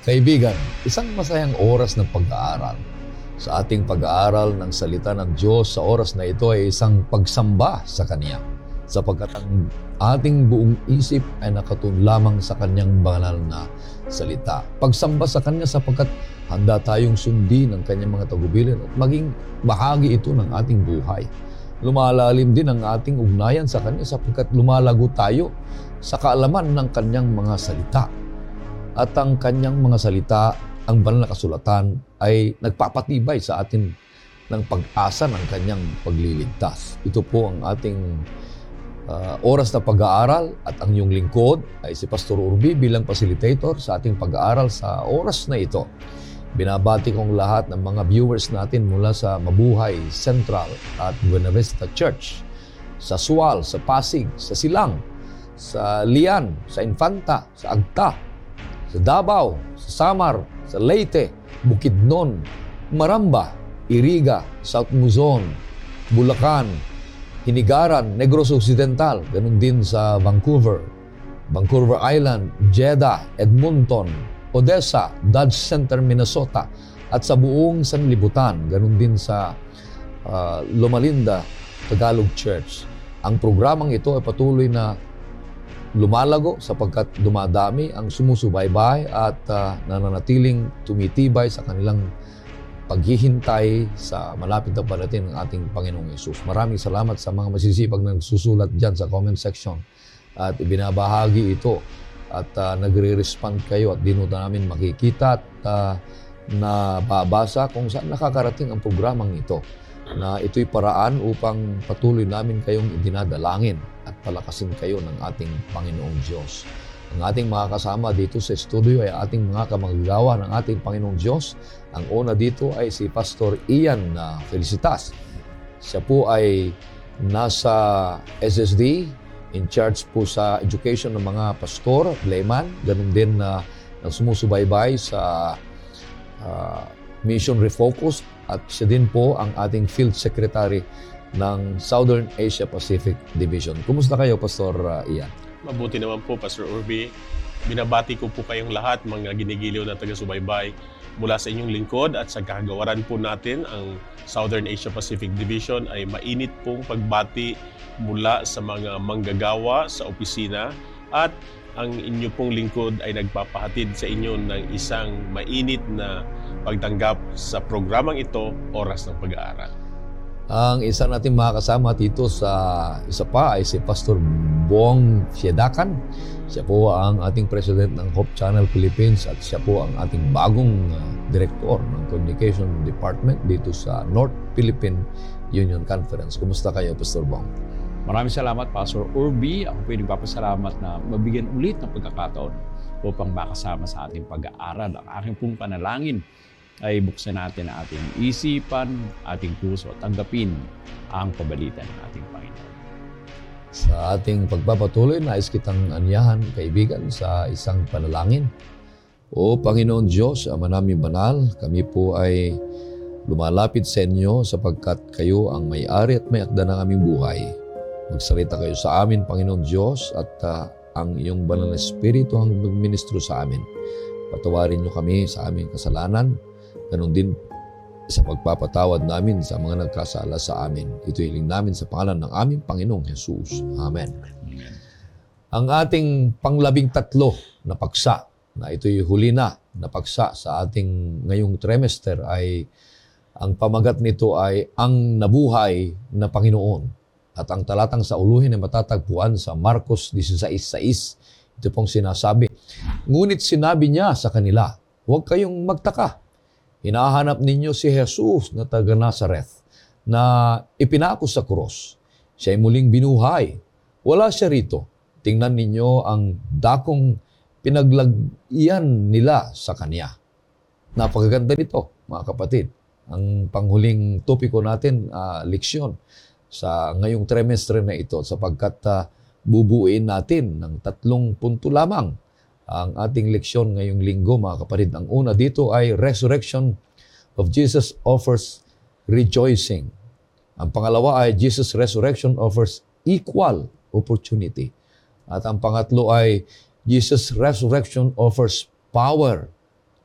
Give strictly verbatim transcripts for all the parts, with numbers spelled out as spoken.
Kaibigan, isang masayang oras ng pag-aaral. Sa ating pag-aaral ng salita ng Diyos sa oras na ito ay isang pagsamba sa Kanya, sapagkat ang ating buong isip ay nakatun lamang sa Kanyang banal na salita. Pagsamba sa Kanya sapagkat handa tayong sundin ang Kanyang mga tagubilin at maging bahagi ito ng ating buhay. Lumalalim din ang ating ugnayan sa Kanya sapagkat lumalago tayo sa kaalaman ng Kanyang mga salita. At ang Kanyang mga salita, ang banal na kasulatan, ay nagpapatibay sa atin ng pag-asa ng Kanyang pagliligtas. Ito po ang ating uh, oras na pag-aaral at ang iyong lingkod ay si Pastor Urbi bilang facilitator sa ating pag-aaral sa oras na ito. Binabati kong lahat ng mga viewers natin mula sa Mabuhay Central at Buena Vista Church, sa Sual, sa Pasig, sa Silang, sa Lian, sa Infanta, sa Agta, sa Davao, sa Samar, sa Leyte, Bukidnon, Maramba, Iriga, South Luzon, Bulacan, Hinigaran, Negros Occidental, ganun din sa Vancouver, Vancouver Island, Jeddah, Edmonton, Odessa, Dodge Center, Minnesota, at sa buong sanlibutan, ganun din sa uh, Loma Linda, Tagalog Church. Ang programang ito ay patuloy na lumalago sapagkat dumadami ang sumusubaybay at uh, nananatiling tumitibay sa kanilang paghihintay sa malapit na parating ng ating Panginoong Yesus. Maraming salamat sa mga masisipag na nagsusulat dyan sa comment section at ibinabahagi ito at uh, nagre-respond kayo at dito namin makikita at uh, nababasa kung saan nakakarating ang programang ito, na ito'y paraan upang patuloy namin kayong idinadalangin at palakasin kayo ng ating Panginoong Diyos. Ang ating mga kasama dito sa studio ay ating mga kamagagawa ng ating Panginoong Diyos. Ang una dito ay si Pastor Ian uh, Felicitas. Siya po ay nasa S S D, in charge po sa education ng mga pastor, layman. Ganun din na uh, sumusubaybay sa uh, Mission Refocus at siya din po ang ating Field Secretary ng Southern Asia Pacific Division. Kumusta kayo, Pastor uh, Ian? Mabuti naman po, Pastor Urbi. Binabati ko po kayong lahat, mga ginigiliw na taga-subaybay mula sa inyong lingkod at sa kagawaran po natin, ang Southern Asia Pacific Division ay mainit pong pagbati mula sa mga manggagawa sa opisina at ang inyo pong lingkod ay nagpapahatid sa inyo ng isang mainit na pagtanggap sa programang ito, Oras ng Pag-aaral. Ang isa nating mga kasama dito sa isa pa ay si Pastor Bong Fiedakan. Siya po ang ating President ng Hope Channel Philippines at siya po ang ating bagong uh, Director ng Communication Department dito sa North Philippine Union Conference. Kumusta kayo, Pastor Bong? Maraming salamat, Pastor Urbi. Ako po ay nagpapasalamat na mabigyan ulit ng pagkakataon upang makasama sa ating pag-aaral. Ang aking pong panalangin ay buksan natin ang ating isipan, ating puso at tanggapin ang pabalitan ng ating Panginoon. Sa ating pagpapatuloy, nais kitang anyahan, kaibigan, sa isang panalangin. O Panginoon Diyos, Ama namin banal, kami po ay lumalapit sa inyo sapagkat kayo ang may-ari at may akda ng aming buhay. Magsalita kayo sa amin, Panginoon Diyos, at uh, ang iyong banal na Espiritu ang magministro sa amin. Patawarin niyo kami sa aming kasalanan, ganun din sa pagpapatawad namin sa mga nagkasala sa amin. Ito hiling namin sa pangalan ng aming Panginoong Jesus. Amen. Amen. Ang ating panglabing tatlo na paksa, na ito'y huli na na paksa sa ating ngayong trimester, ay ang pamagat nito ay ang nabuhay na Panginoon. At ang talatang sa uluhin ay matatagpuan sa Marcos sixteen six. Ito pong sinasabi, ngunit sinabi niya sa kanila, huwag kayong magtaka. Hinahanap ninyo si Jesus na taga Nazareth na ipinako sa krus. Siya ay muling binuhay. Wala siya rito. Tingnan ninyo ang dakong pinaglagyan nila sa kanya. Napakaganda nito, mga kapatid. Ang panghuling topiko natin, uh, leksyon sa ngayong trimestre na ito, sapagkat uh, bubuuin natin ng tatlong punto lamang ang ating leksyon ngayong linggo, mga kapatid. Ang una dito ay Resurrection of Jesus offers rejoicing. Ang pangalawa ay Jesus' resurrection offers equal opportunity. At ang pangatlo ay Jesus' resurrection offers power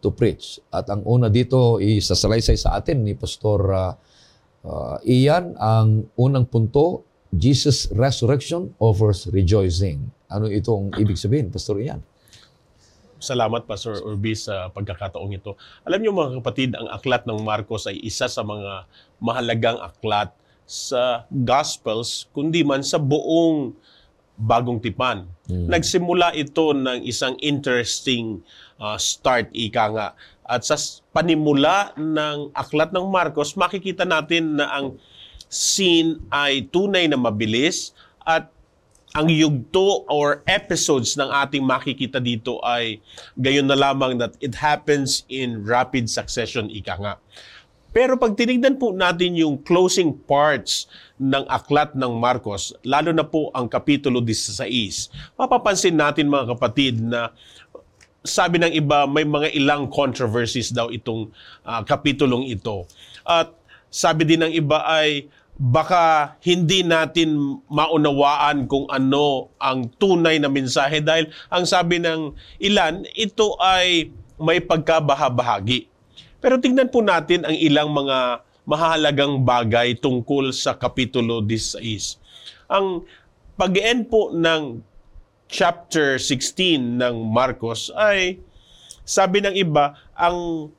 to preach. At ang una dito, isasalaysay sa atin ni Pastor uh, uh, Ian, ang unang punto, Jesus' resurrection offers rejoicing. Ano itong ibig sabihin, Pastor Ian? Salamat, Pastor Urbi, sa pagkakataong ito. Alam niyo mga kapatid, ang aklat ng Marcos ay isa sa mga mahalagang aklat sa Gospels, kundi man sa buong Bagong Tipan. Hmm. Nagsimula ito ng isang interesting uh, start, ika nga. At sa panimula ng aklat ng Marcos, makikita natin na ang scene ay tunay na mabilis at ang yugto or episodes ng ating makikita dito ay gayon na lamang that it happens in rapid succession, ika nga. Pero pag tinignan po natin yung closing parts ng aklat ng Marcos, lalo na po ang Kapitulo sixteen, mapapansin natin mga kapatid na sabi ng iba, may mga ilang controversies daw itong uh, kapitulong ito. At sabi din ng iba ay baka hindi natin maunawaan kung ano ang tunay na mensahe dahil ang sabi ng ilan, ito ay may pagkabahabahagi. Pero tingnan po natin ang ilang mga mahalagang bagay tungkol sa Kapitulo sixteen. Ang pag-end po ng chapter sixteen ng Marcos ay sabi ng iba, ang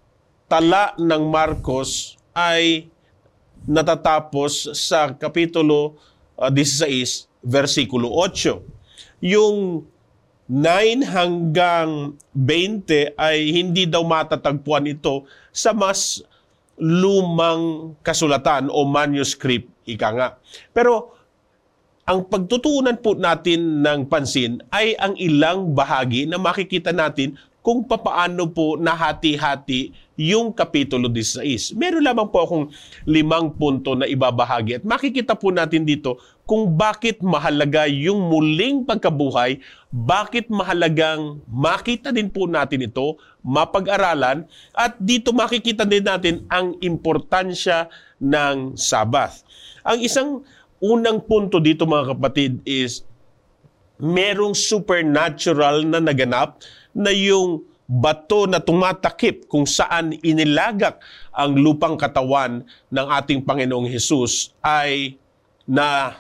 tala ng Marcos ay natatapos sa Kapitulo uh, sixteen, versikulo eight. Yung nine hanggang twenty ay hindi daw matatagpuan ito sa mas lumang kasulatan o manuscript, ika nga. Pero ang pagtutuunan po natin ng pansin ay ang ilang bahagi na makikita natin kung papaano po nahati-hati yung Kapitulo sixteen. Meron lamang po akong limang punto na ibabahagi at makikita po natin dito kung bakit mahalaga yung muling pagkabuhay, bakit mahalagang makita din po natin ito, mapag-aralan, at dito makikita din natin ang importansya ng Sabbath. Ang isang unang punto dito mga kapatid is merong supernatural na naganap na yung bato na tumatakip kung saan inilagak ang lupang katawan ng ating Panginoong Hesus ay na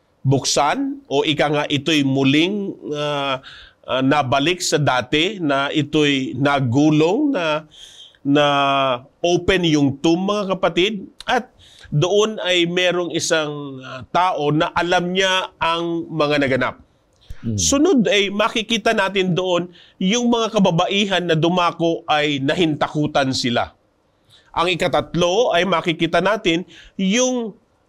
buksan o ika nga ito'y muling uh, uh, nabalik sa dati, na ito'y nagulong, na, na open yung tomb mga kapatid, at doon ay merong isang uh, tao na alam niya ang mga naganap. Hmm. Sunod ay makikita natin doon yung mga kababaihan na dumako ay nahintakutan sila. Ang ikatatlo ay makikita natin yung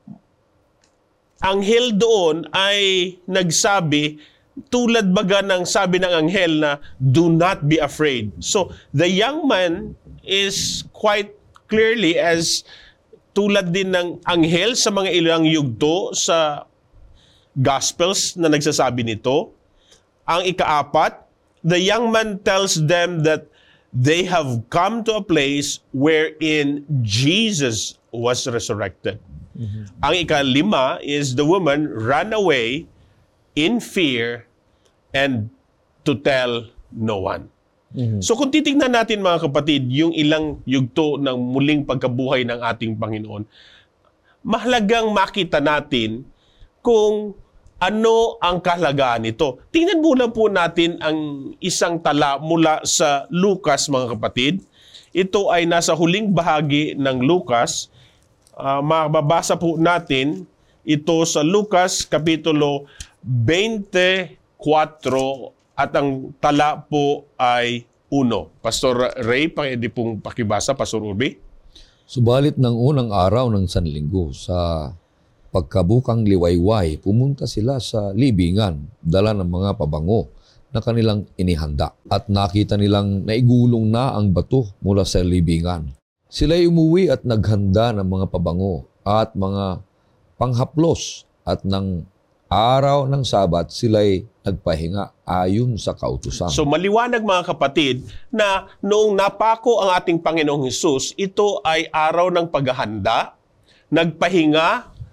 anghel doon ay nagsabi, tulad baga ng sabi ng anghel na, do not be afraid. So the young man is quite clearly, as tulad din ng anghel sa mga ilang yugto sa Gospels na nagsasabi nito. Ang ikaapat, the young man tells them that they have come to a place wherein Jesus was resurrected. Mm-hmm. Ang ikalima is the woman ran away in fear and to tell no one. Mm-hmm. So kung titingnan natin mga kapatid, yung ilang yugto ng muling pagkabuhay ng ating Panginoon, mahalagang makita natin kung ano ang kahalagaan nito. Tingnan muna po natin ang isang tala mula sa Lucas mga kapatid. Ito ay nasa huling bahagi ng Lucas. Uh, mababasa po natin ito sa Lucas Kapitulo twenty-four at ang tala po ay one. Pastor Ray, pwede pong pakibasa, Pastor Urbi. Subalit ng unang araw ng Sanlinggo, sa pagkabukang liwayway, pumunta sila sa libingan, dala ng mga pabango na kanilang inihanda. At nakita nilang naigulong na ang bato mula sa libingan. Sila'y umuwi at naghanda ng mga pabango at mga panghaplos, at ng araw ng Sabat sila'y nagpahinga ayon sa kautusan. So maliwanag mga kapatid na noong napako ang ating Panginoong Hesus, ito ay araw ng paghahanda, nagpahinga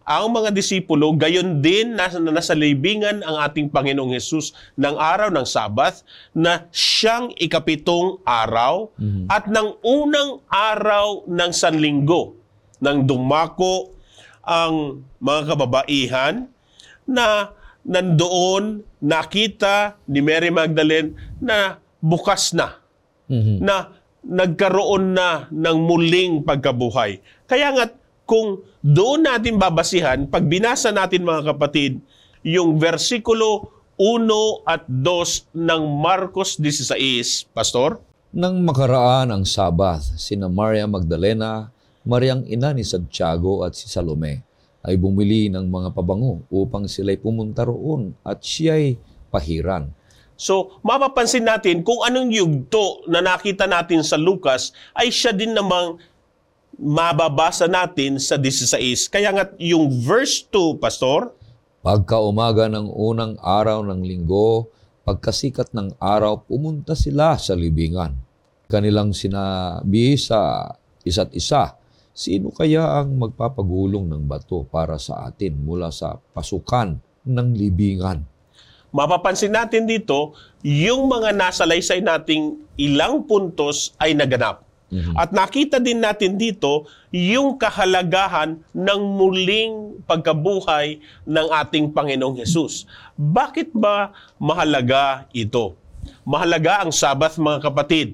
ang mga disipulo, gayon din na nasa libingan ang ating Panginoong Hesus ng araw ng Sabath na siyang ikapitong araw Mhm. at ng unang araw ng Sanlinggo nang dumako ang mga kababaihan na nandoon nakita ni Mary Magdalene na bukas na, Mhm. na nagkaroon na ng muling pagkabuhay. Kaya nga kung doon natin babasihan, pag binasa natin mga kapatid, yung versikulo uno at dos ng Marcos sixteen, Pastor, Nang makaraan ang Sabath, sina Maria Magdalena, Mariang ina ni Santiago at si Salome ay bumili ng mga pabango upang sila'y pumunta roon at siya'y pahiran. so mapapansin natin kung anong yugto na nakita natin sa Lucas ay siya din namang mababasa natin sa sixteen. Kaya nga yung verse two, Pastor, Pagkaumaga ng unang araw ng linggo, pagkasikat ng araw, pumunta sila sa libingan. Kanilang sinabi sa isa't isa, sino kaya ang magpapagulong ng bato para sa atin mula sa pasukan ng libingan? mapapansin natin dito, yung mga nasalaysay nating ilang puntos ay naganap. Mhm. At nakita din natin dito yung kahalagahan ng muling pagkabuhay ng ating Panginoong Hesus. Bakit ba mahalaga ito? Mahalaga ang Sabath, mga kapatid.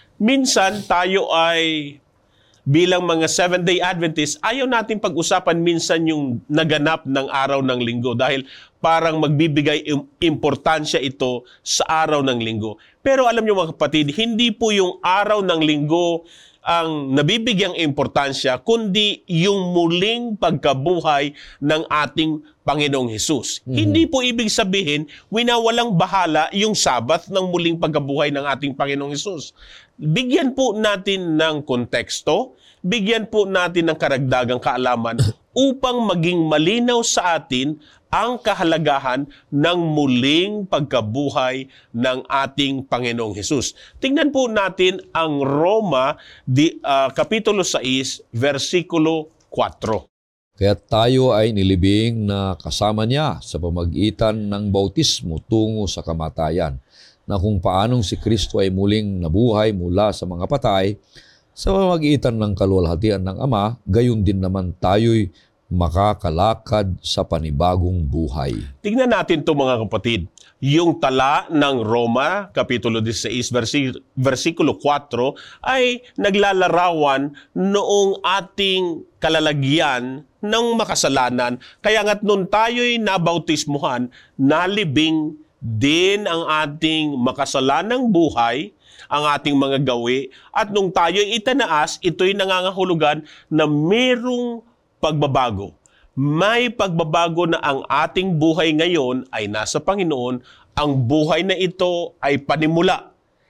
Minsan tayo ay bilang mga Seventh-day Adventist, ayaw natin pag-usapan minsan yung naganap ng araw ng linggo dahil parang magbibigay im- importansya ito sa araw ng linggo. Pero alam niyo mga kapatid, hindi po yung araw ng linggo ang nabibigyang importansya, kundi yung muling pagkabuhay ng ating Panginoong Hesus. Mhm. Hindi po ibig sabihin, winawalang bahala yung Sabath ng muling pagkabuhay ng ating Panginoong Hesus. Bigyan po natin ng konteksto, bigyan po natin ng karagdagang kaalaman upang maging malinaw sa atin ang kahalagahan ng muling pagkabuhay ng ating Panginoong Hesus. Tingnan po natin ang Roma di, uh, Kapitulo six, versikulo four. Kaya tayo ay nilibing na kasama niya sa pamagitan ng bautismo tungo sa kamatayan, na kung paanong si Kristo ay muling nabuhay mula sa mga patay, sa pamagitan ng kaluwalhatian ng Ama, gayon din naman tayo'y makakalakad sa panibagong buhay. Tingnan natin ito mga kapatid. Yung tala ng Roma, Kapitulo sixteen, versi, versikulo four, ay naglalarawan noong ating kalalagyan ng makasalanan. Kaya nga't nung tayo'y nabautismuhan, nalibing din ang ating makasalanang buhay, ang ating mga gawi, at nung tayo'y itanaas, ito'y nangangahulugan na merong pagbabago. May pagbabago na ang ating buhay ngayon ay nasa Panginoon. Ang buhay na ito ay panimula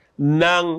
ng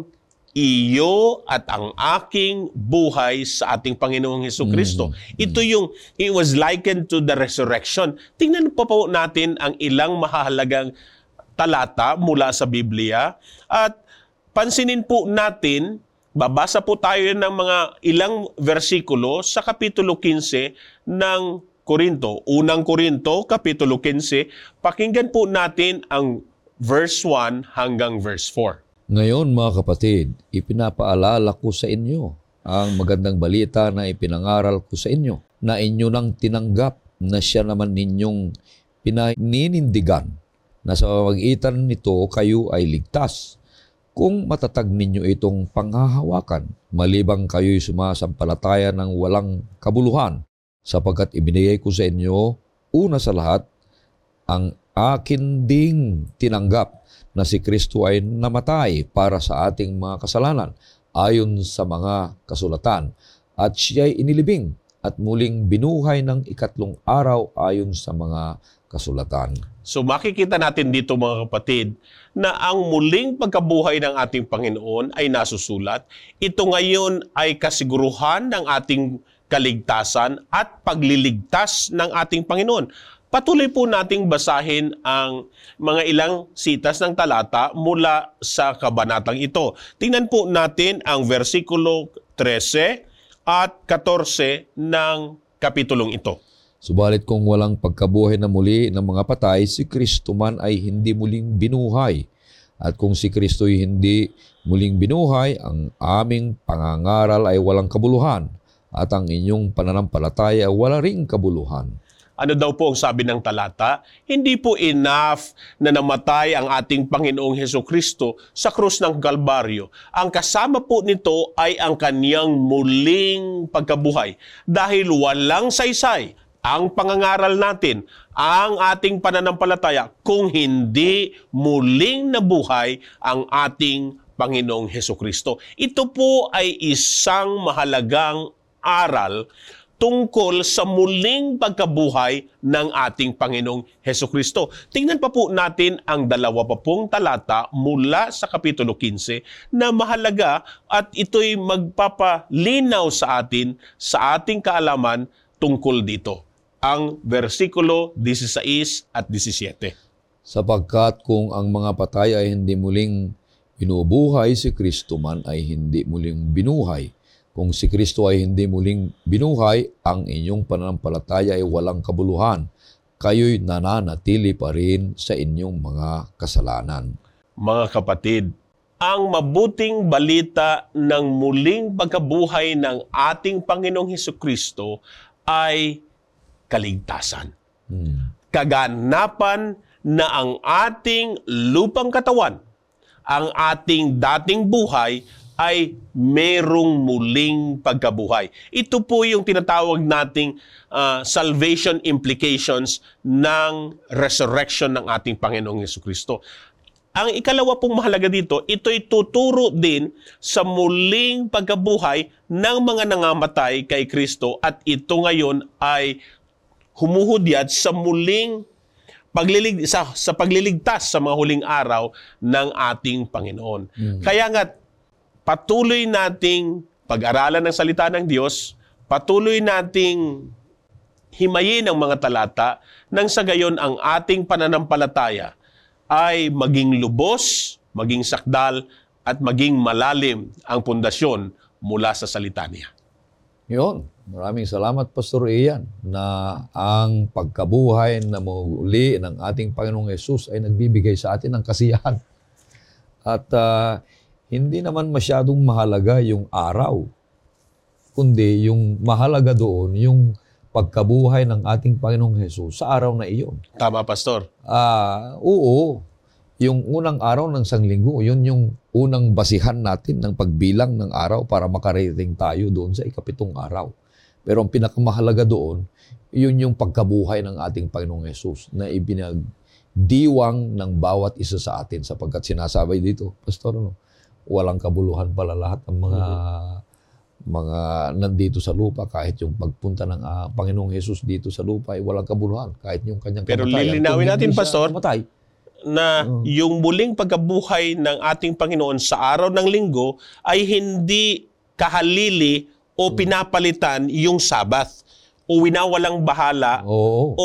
iyo at ang aking buhay sa ating Panginoong Hesukristo. Mm. Ito yung, it was likened to the resurrection. Tingnan pa po natin ang ilang mahalagang talata mula sa Biblia at pansinin po natin, babasa po tayo ng mga ilang versikulo sa Kapitulo fifteen ng Korinto. Unang Korinto, Kapitulo fifteen, pakinggan po natin ang verse one hanggang verse four. Ngayon mga kapatid, ipinapaalala ko sa inyo ang magandang balita na ipinangaral ko sa inyo, na inyo nang tinanggap na siya naman ninyong pinaninindigan, na sa pamagitan nito kayo ay ligtas, kung matatag ninyo itong panghahawakan, malibang kayo'y sumasampalataya ng walang kabuluhan, sapagkat ibinigay ko sa inyo, una sa lahat, ang akin ding tinanggap na si Kristo ay namatay para sa ating mga kasalanan ayon sa mga kasulatan, at siya'y inilibing at muling binuhay ng ikatlong araw ayon sa mga kasulatan. So makikita natin dito mga kapatid na ang muling pagkabuhay ng ating Panginoon ay nasusulat. Ito ngayon ay kasiguruhan ng ating kaligtasan at pagliligtas ng ating Panginoon. Patuloy po nating basahin ang mga ilang sitas ng talata mula sa kabanatang ito. Tingnan po natin ang versikulo thirteen at fourteen ng kapitulong ito. Subalit kung walang pagkabuhay na muli ng mga patay, si Kristo man ay hindi muling binuhay. At kung si Kristo ay hindi muling binuhay, ang aming pangangaral ay walang kabuluhan at ang inyong pananampalataya ay wala ring kabuluhan. Ano daw po ang sabi ng talata? Hindi po enough na namatay ang ating Panginoong Hesukristo sa krus ng Kalbaryo. Ang kasama po nito ay ang kaniyang muling pagkabuhay. Dahil walang saysay ang pangangaral natin, ang ating pananampalataya, kung hindi muling nabuhay ang ating Panginoong Hesukristo. Ito po ay isang mahalagang aral tungkol sa muling pagkabuhay ng ating Panginoong Hesukristo. Tingnan pa po natin ang dalawa pa pong talata mula sa Kapitulo fifteen na mahalaga at ito'y magpapalinaw sa atin, sa ating kaalaman tungkol dito. Ang versikulo sixteen at seventeen. Sapagkat kung ang mga patay ay hindi muling binubuhay, si Kristo man ay hindi muling binuhay. Kung si Kristo ay hindi muling binuhay, ang inyong pananampalataya ay walang kabuluhan. Kayo'y nananatili pa rin sa inyong mga kasalanan. Mga kapatid, ang mabuting balita ng muling pagkabuhay ng ating Panginoong Hesukristo ay kaligtasan. Hmm. Kaganapan na ang ating lupang katawan, ang ating dating buhay, ay merong muling pagkabuhay. Ito po yung tinatawag nating uh, salvation implications ng resurrection ng ating Panginoong Hesukristo. Ang ikalawa pong mahalaga dito, ito'y tuturo din sa muling pagkabuhay ng mga nangamatay kay Kristo at ito ngayon ay humuhudyat sa muling paglilig sa, sa pagliligtas sa mga huling araw ng ating Panginoon. Mm. Kaya nga patuloy nating pag-aralan ng salita ng Diyos, patuloy nating himayin ang mga talata nang sa gayon ang ating pananampalataya ay maging lubos, maging sakdal, at maging malalim ang pundasyon mula sa salita niya. Yun. Maraming salamat, Pastor Ian, na ang pagkabuhay na muli ng ating Panginoong Hesus ay nagbibigay sa atin ng kasiyahan. At uh, hindi naman masyadong mahalaga yung araw, kundi yung mahalaga doon, yung pagkabuhay ng ating Panginoong Hesus sa araw na iyon. Tama, Pastor. Ah, uh, oo. Yung unang araw ng sanglinggo, yun yung unang basihan natin ng pagbilang ng araw para makarating tayo doon sa ikapitong araw. Pero ang pinakamahalaga doon, yun yung pagkabuhay ng ating Panginoong Hesus na ibinagdiwang ng bawat isa sa atin sapagkat sinasabi dito, Pastor, no, walang kabuluhan pala lahat ng mga mm-hmm. mga nandito sa lupa, kahit yung pagpunta ng uh, Panginoong Hesus dito sa lupa ay walang kabuluhan, kahit yung kanyang Pero kamatayan. Pero lilinawin natin, Pastor, kamatay, na uh, yung muling pagkabuhay ng ating Panginoon sa araw ng linggo ay hindi kahalili o uh, pinapalitan yung Sabbath o winawalang bahala uh, o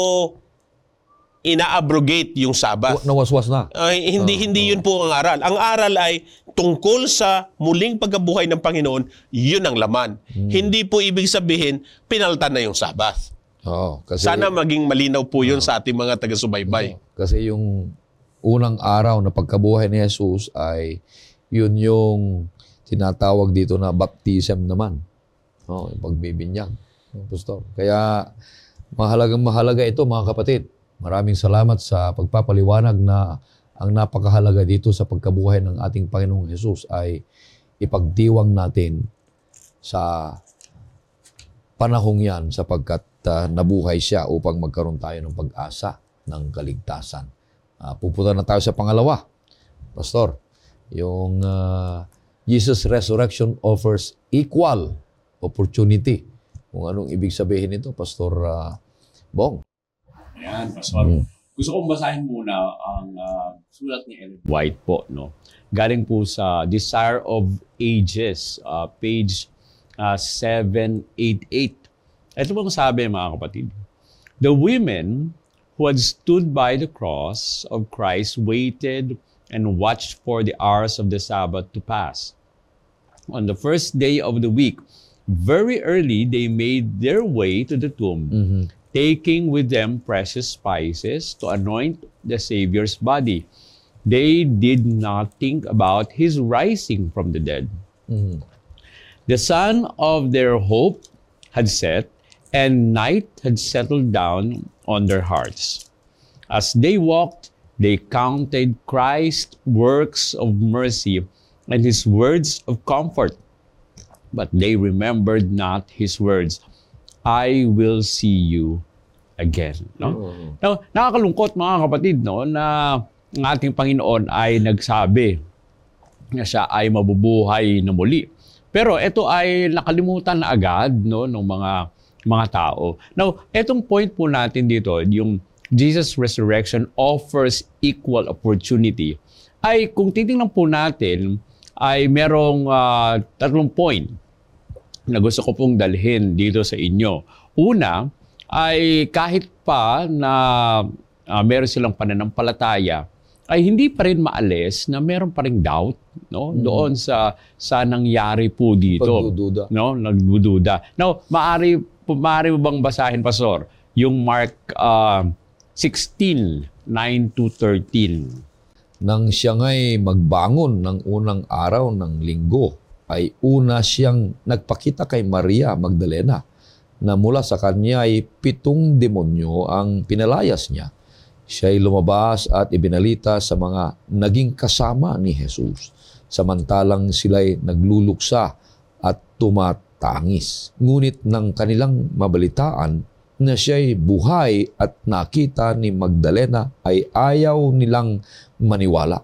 ina-abrogate yung Sabbath. Nawaswas na. Ay, hindi uh, hindi uh, yun po ang aral. Ang aral ay tungkol sa muling pagkabuhay ng Panginoon, yun ang laman. Hmm. Hindi po ibig sabihin pinaltan na yung Sabbath. Oh, kasi, sana maging malinaw po yun uh, sa ating mga taga-subaybay. Uh, kasi yung unang araw na pagkabuhay ni Jesus ay yun yung tinatawag dito na baptism naman. Oh, yung pagbibinyag. Pastor. Kaya mahalagang mahalaga ito, mga kapatid. Maraming salamat sa pagpapaliwanag na ang napakahalaga dito sa pagkabuhay ng ating Panginoong Hesus ay ipagdiwang natin sa panahong yan sapagkat uh, nabuhay siya upang magkaroon tayo ng pag-asa ng kaligtasan. Uh, pupunta na tayo sa pangalawa. Pastor, yung uh, Jesus Resurrection offers equal opportunity. Kung anong ibig sabihin nito, Pastor uh, Bong. Ayan, Pastor. Hmm. Gusto kong basahin muna ang uh, sulat ni Ellen White po, no? Galing po sa Desire of Ages, uh, page uh, seven eighty-eight. Ito pong sabi, mga kapatid. The women who had stood by the cross of Christ waited and watched for the hours of the Sabbath to pass. On the first day of the week, very early, they made their way to the tomb, mm-hmm. taking with them precious spices to anoint the Savior's body. They did not think about his rising from the dead. Mhm. The sun of their hope had set, and night had settled down on their hearts. As they walked, they counted Christ's works of mercy and his words of comfort. But they remembered not his words, I will see you again. No? Oo. Now, nakakalungkot mga kapatid, no, na ang ating Panginoon ay nagsabi na siya ay mabubuhay na muli. Pero ito ay nakalimutan na agad, no, ng mga mga tao. Now, etong point po natin dito, yung Jesus' resurrection offers equal opportunity, ay kung titingnan po natin, ay merong uh, tatlong point na gusto ko pong dalhin dito sa inyo. Una, ay kahit pa na uh, meron silang pananampalataya, ay hindi pa rin maalis na meron pa ring doubt, no, Mm. doon sa sa nangyari po dito. Pagdududa. No, nagdududa. Now, maari maaari mo bang basahin, Pastor, yung Mark uh, sixteen, nine to thirteen? Nang siya nga'y magbangon ng unang araw ng linggo, ay una siyang nagpakita kay Maria Magdalena na mula sa kanya ay pitong demonyo ang pinalayas niya. Siya'y lumabas at ibinalita sa mga naging kasama ni Jesus, samantalang sila'y nagluluksa at tumatangis. Ngunit nang kanilang mabalitaan na siya'y buhay at nakita ni Magdalena, ay ayaw nilang maniwala.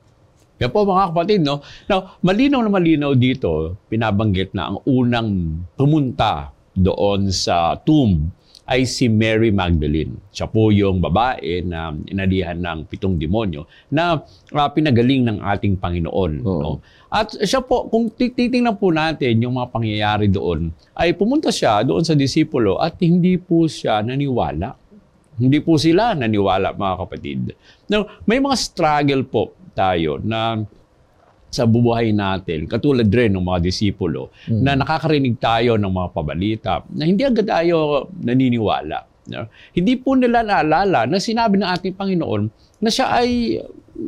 Yan po mga kapatid, no? Now, malinaw na malinaw dito, pinabanggit na ang unang pumunta doon sa tomb ay si Mary Magdalene. Siya po yung babae na inalihan ng pitong demonyo na uh, pinagaling ng ating Panginoon. Oo. No? At siya po, kung titingnan po natin yung mga pangyayari doon, ay pumunta siya doon sa disipulo at hindi po siya naniwala. Hindi po sila naniwala, mga kapatid. Now, may mga struggle po tayo na sa bubuhay natin, katulad rin ng mga disipulo, Mm. na nakakarinig tayo ng mga pabalita na hindi agad tayo naniniwala. No? Hindi po nila naalala na sinabi ng ating Panginoon na siya ay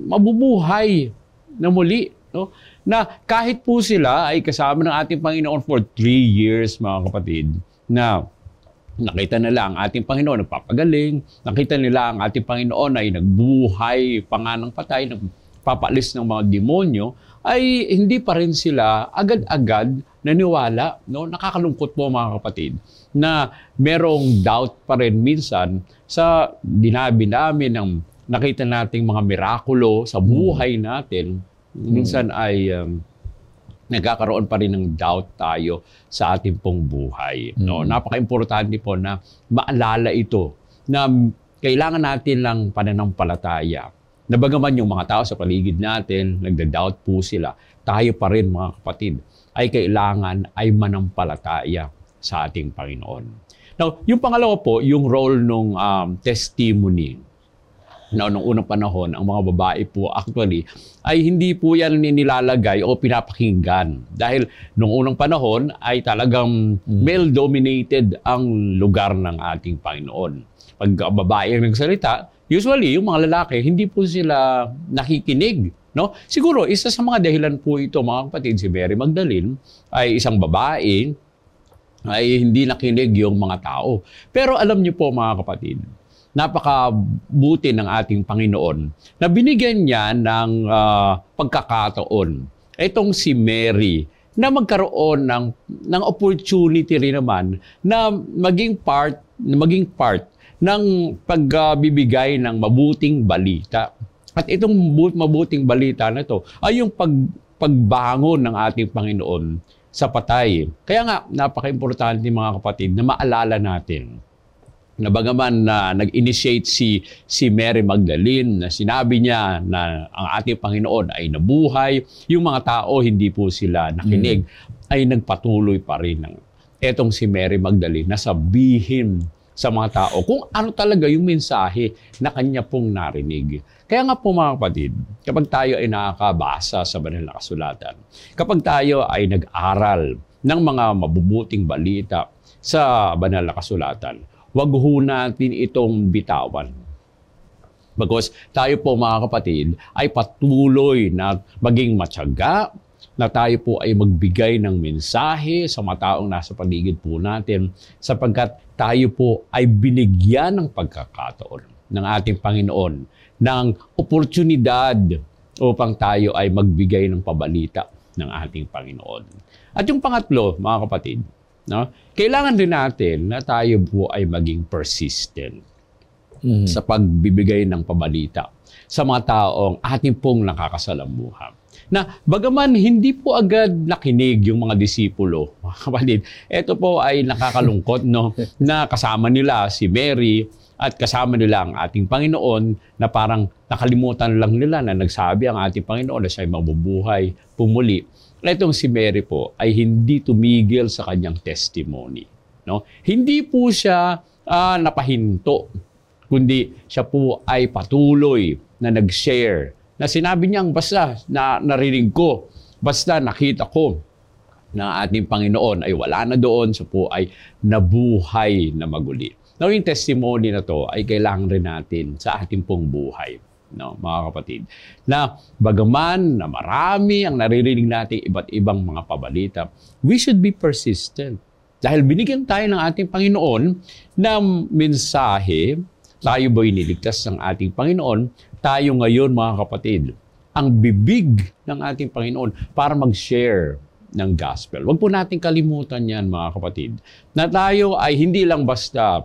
mabubuhay na muli. No? Na kahit po sila ay kasama ng ating Panginoon for three years, mga kapatid, na nakita nila ang ating Panginoon nagpapagaling, nakita nila ang ating Panginoon ay nagbuhay pa nga ng patay, nagpapalis ng mga demonyo, ay hindi pa rin sila agad-agad naniwala. No? Nakakalungkot po mga kapatid na merong doubt pa rin minsan sa dinabi namin ng nakita nating mga mirakulo sa buhay natin. Minsan ay um, nagkakaroon pa rin ng doubt tayo sa ating pong buhay. No? Mm. Napaka-importante po na maalala ito na kailangan natin lang pananampalataya. Na bagaman yung mga tao sa paligid natin, nagda-doubt po sila, tayo pa rin mga kapatid, ay kailangan ay manampalataya sa ating Panginoon. Now, yung pangalawa po, yung role ng um, testimony. Now, nung unang panahon, ang mga babae po actually, ay hindi po yan nilalagay o pinapakinggan. Dahil nung unang panahon, ay talagang male-dominated ang lugar ng ating Panginoon. Pag babae ang nagsalita, usually, yung mga lalaki, hindi po sila nakikinig. No? Siguro, isa sa mga dahilan po ito, mga kapatid, si Mary Magdalene ay isang babae, ay hindi nakinig yung mga tao. Pero alam niyo po, mga kapatid, napakabuti ng ating Panginoon na binigyan niya ng uh, pagkakataon. Itong si Mary, na magkaroon ng, ng opportunity rin naman na maging part, maging part ng pagbibigay ng mabuting balita. At itong mabuting balita na ito ay yung pag, pagbangon ng ating Panginoon sa patay. Kaya nga, napaka-importante mga kapatid na maalala natin na bagaman na nag-initiate si, si Mary Magdalene, na sinabi niya na ang ating Panginoon ay nabuhay, yung mga tao hindi po sila nakinig, mm. ay nagpatuloy pa rin ng etong si Mary Magdalene na sabihin sa mga tao kung ano talaga yung mensahe na kanya pong narinig. Kaya nga po mga kapatid, kapag tayo ay nakakabasa sa banal na kasulatan, kapag tayo ay nag-aral ng mga mabubuting balita sa banal na kasulatan, wag ho natin itong bitawan. Because tayo po mga kapatid ay patuloy na maging matyaga, na tayo po ay magbigay ng mensahe sa mga taong nasa paligid po natin sapagkat tayo po ay binigyan ng pagkakataon ng ating Panginoon ng oportunidad upang tayo ay magbigay ng pabalita ng ating Panginoon. At yung pangatlo, mga kapatid, no, kailangan din natin na tayo po ay maging persistent mm. sa pagbibigay ng pabalita sa mga taong ating pong nakakasalamuha. Na bagaman hindi po agad nakinig yung mga disipulo, mga kapatid, ito po ay nakakalungkot, no, na kasama nila si Mary at kasama nila ang ating Panginoon na parang nakalimutan lang nila na nagsabi ang ating Panginoon na siya ay mabubuhay, pumuli. Itong si Mary po ay hindi tumigil sa kanyang testimony. No? Hindi po siya uh, napahinto, kundi siya po ay patuloy na nag-share. Na sinabi niyang basta na narinig ko, basta nakita ko na ating Panginoon ay wala na doon, so po ay nabuhay na maguli. Now, yung testimony na to ay kailangan rin natin sa ating pong buhay, no, mga kapatid. Na bagaman na marami ang naririnig nating iba't ibang mga pabalita, we should be persistent. Dahil binigyan tayo ng ating Panginoon ng mensahe, tayo ba'y niligtas ng ating Panginoon, tayo ngayon mga kapatid, ang bibig ng ating Panginoon para mag-share ng gospel. Huwag po natin kalimutan yan mga kapatid, na tayo ay hindi lang basta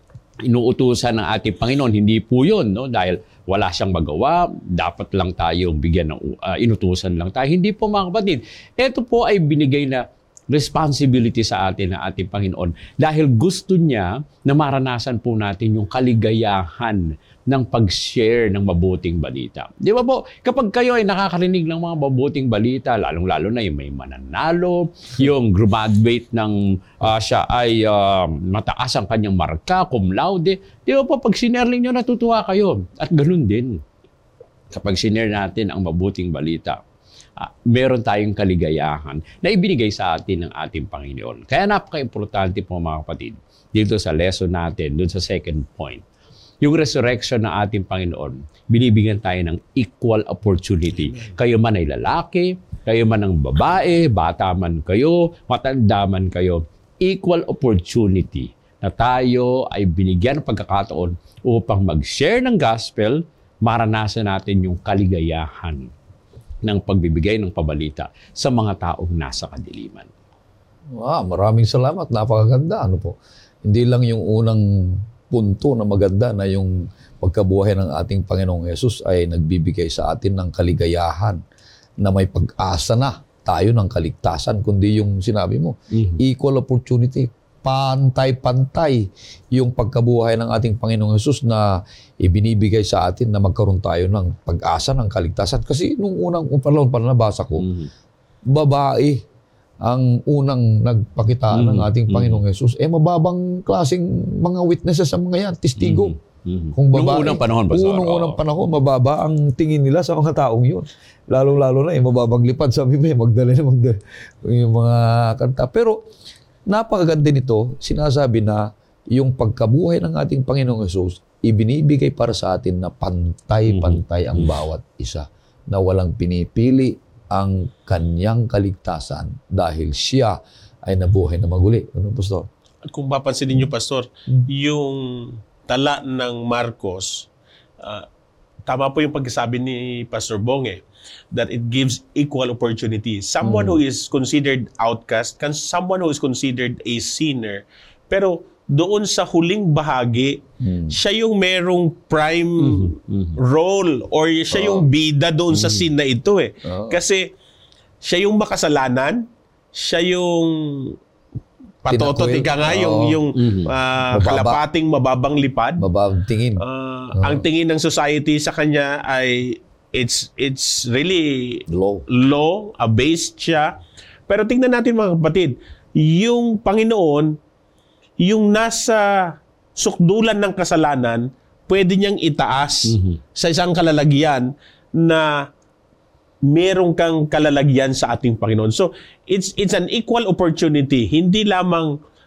inuutusan ng ating Panginoon, hindi po yun, no? Dahil wala siyang magawa, dapat lang tayo bigyan ng uh, inutusan lang tayo. Hindi po mga kapatid, ito po ay binigay na responsibility sa atin ng ating Panginoon dahil gusto niya na maranasan po natin yung kaligayahan ng pag-share ng mabuting balita. Di ba po, kapag kayo ay nakakarinig ng mga mabuting balita, lalong-lalo na yung may mananalo, yung graduate ng uh, siya ay uh, mataas ang kanyang marka, cum laude, di ba po, pag sinare ninyo, natutuwa kayo. At ganun din, kapag sinare natin ang mabuting balita, uh, meron tayong kaligayahan na ibinigay sa atin ng ating Panginoon. Kaya napaka-importante po mga kapatid, dito sa lesson natin, dun sa second point, yung resurrection ng ating Panginoon, binibigyan tayo ng equal opportunity. Kayo man ay lalaki, kayo man ang babae, bata man kayo, matanda man kayo, equal opportunity na tayo ay binigyan ng pagkakataon upang mag-share ng gospel, maranasan natin yung kaligayahan ng pagbibigay ng pabalita sa mga taong nasa kadiliman. Wow, maraming salamat. Napakaganda. Ano po? Hindi lang yung unang punto na maganda na yung pagkabuhay ng ating Panginoong Yesus ay nagbibigay sa atin ng kaligayahan na may pag-asa na tayo ng kaligtasan, kundi yung sinabi mo, mm-hmm. equal opportunity, pantay-pantay yung pagkabuhay ng ating Panginoong Yesus na ibinibigay sa atin na magkaroon tayo ng pag-asa ng kaligtasan. Kasi nung unang panahon pa nabasa ko, mm-hmm. babae ang unang nagpakita mm-hmm. ng ating Panginoong Yesus, eh mababang klaseng mga witnesses sa mga yan, testigo. Mm-hmm. Kung babae, nung unang panahon, Pastor. Unang unang panahon, mababa ang tingin nila sa mga taong yun. Lalo-lalo na, eh, mababang lipad sa Biblia, magdala na magdala yung mga kanta. Pero, napakaganda nito, sinasabi na yung pagkabuhay ng ating Panginoong Yesus, ibinibigay para sa atin na pantay-pantay ang bawat isa, na walang pinipili ang kanyang kaligtasan dahil siya ay nabuhay na maguli. Ano, Pastor? Kung papansinin niyo, Pastor, hmm. yung tala ng Marcos, uh, tama po yung pagsasabi ni Pastor Bong eh, that it gives equal opportunity. Someone hmm. who is considered outcast, can someone who is considered a sinner, pero doon sa huling bahagi, hmm. siya yung merong prime mm-hmm. role or siya oh. yung bida doon mm-hmm. sa scene na ito eh. Oh. Kasi siya yung makasalanan, siya yung patotot ika nga, yung, oh. yung mm-hmm. uh, kalapating mababang lipad. Mababang tingin. Uh, oh. Ang tingin ng society sa kanya ay it's it's really low, low abased siya. Pero tingnan natin mga kapatid, yung Panginoon, yung nasa sukdulan ng kasalanan, pwede niyang itaas mm-hmm. sa isang kalalagyan na merong kang kalalagyan sa ating Panginoon. So, it's it's an equal opportunity. Hindi lamang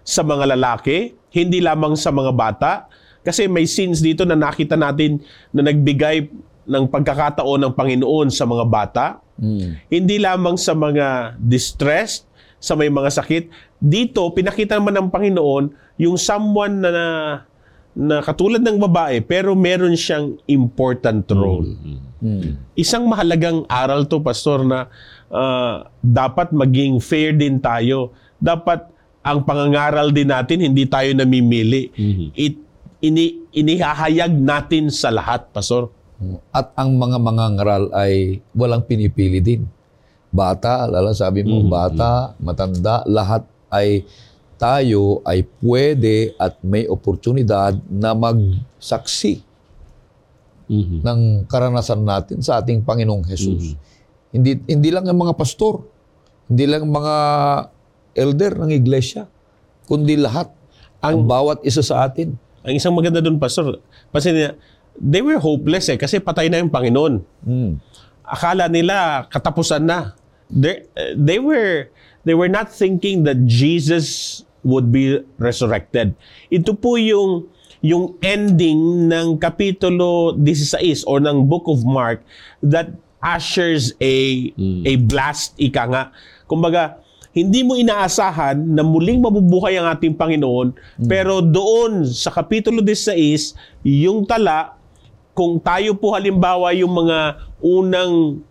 sa mga lalaki, hindi lamang sa mga bata. Kasi may scenes dito na nakita natin na nagbigay ng pagkakataon ng Panginoon sa mga bata. Mm. Hindi lamang sa mga distressed, sa may mga sakit. Dito, pinakita naman ng Panginoon yung someone na, na, na katulad ng babae, pero meron siyang important role. Mm. Isang mahalagang aral to, Pastor, na uh, dapat maging fair din tayo. Dapat ang pangangaral din natin, hindi tayo namimili. Mhm. It, ini, inihahayag natin sa lahat, Pastor. At ang mga mangangaral ay walang pinipili din. Bata, lala sabi mo, Mhm. bata, matanda, lahat ay tayo ay pwede at may oportunidad na magsaksi Mhm. ng karanasan natin sa ating Panginoong Jesus. Hindi hindi lang ang mga pastor, hindi lang ang mga elder ng iglesia, kundi lahat, ang, Ang- bawat isa sa atin. Ang isang maganda doon, Pastor, kasi they were hopeless eh, kasi patay na yung Panginoon. Mm. Akala nila katapusan na. They, they were they were not thinking that Jesus would be resurrected. Ito po yung yung ending ng kapitulo sixteen or ng Book of Mark that ushers a Mm. a blast, ika nga. Kumbaga, hindi mo inaasahan na muling mabubuhay ang ating Panginoon, pero doon sa kapitulo sixteen, yung tala, kung tayo po halimbawa yung mga unang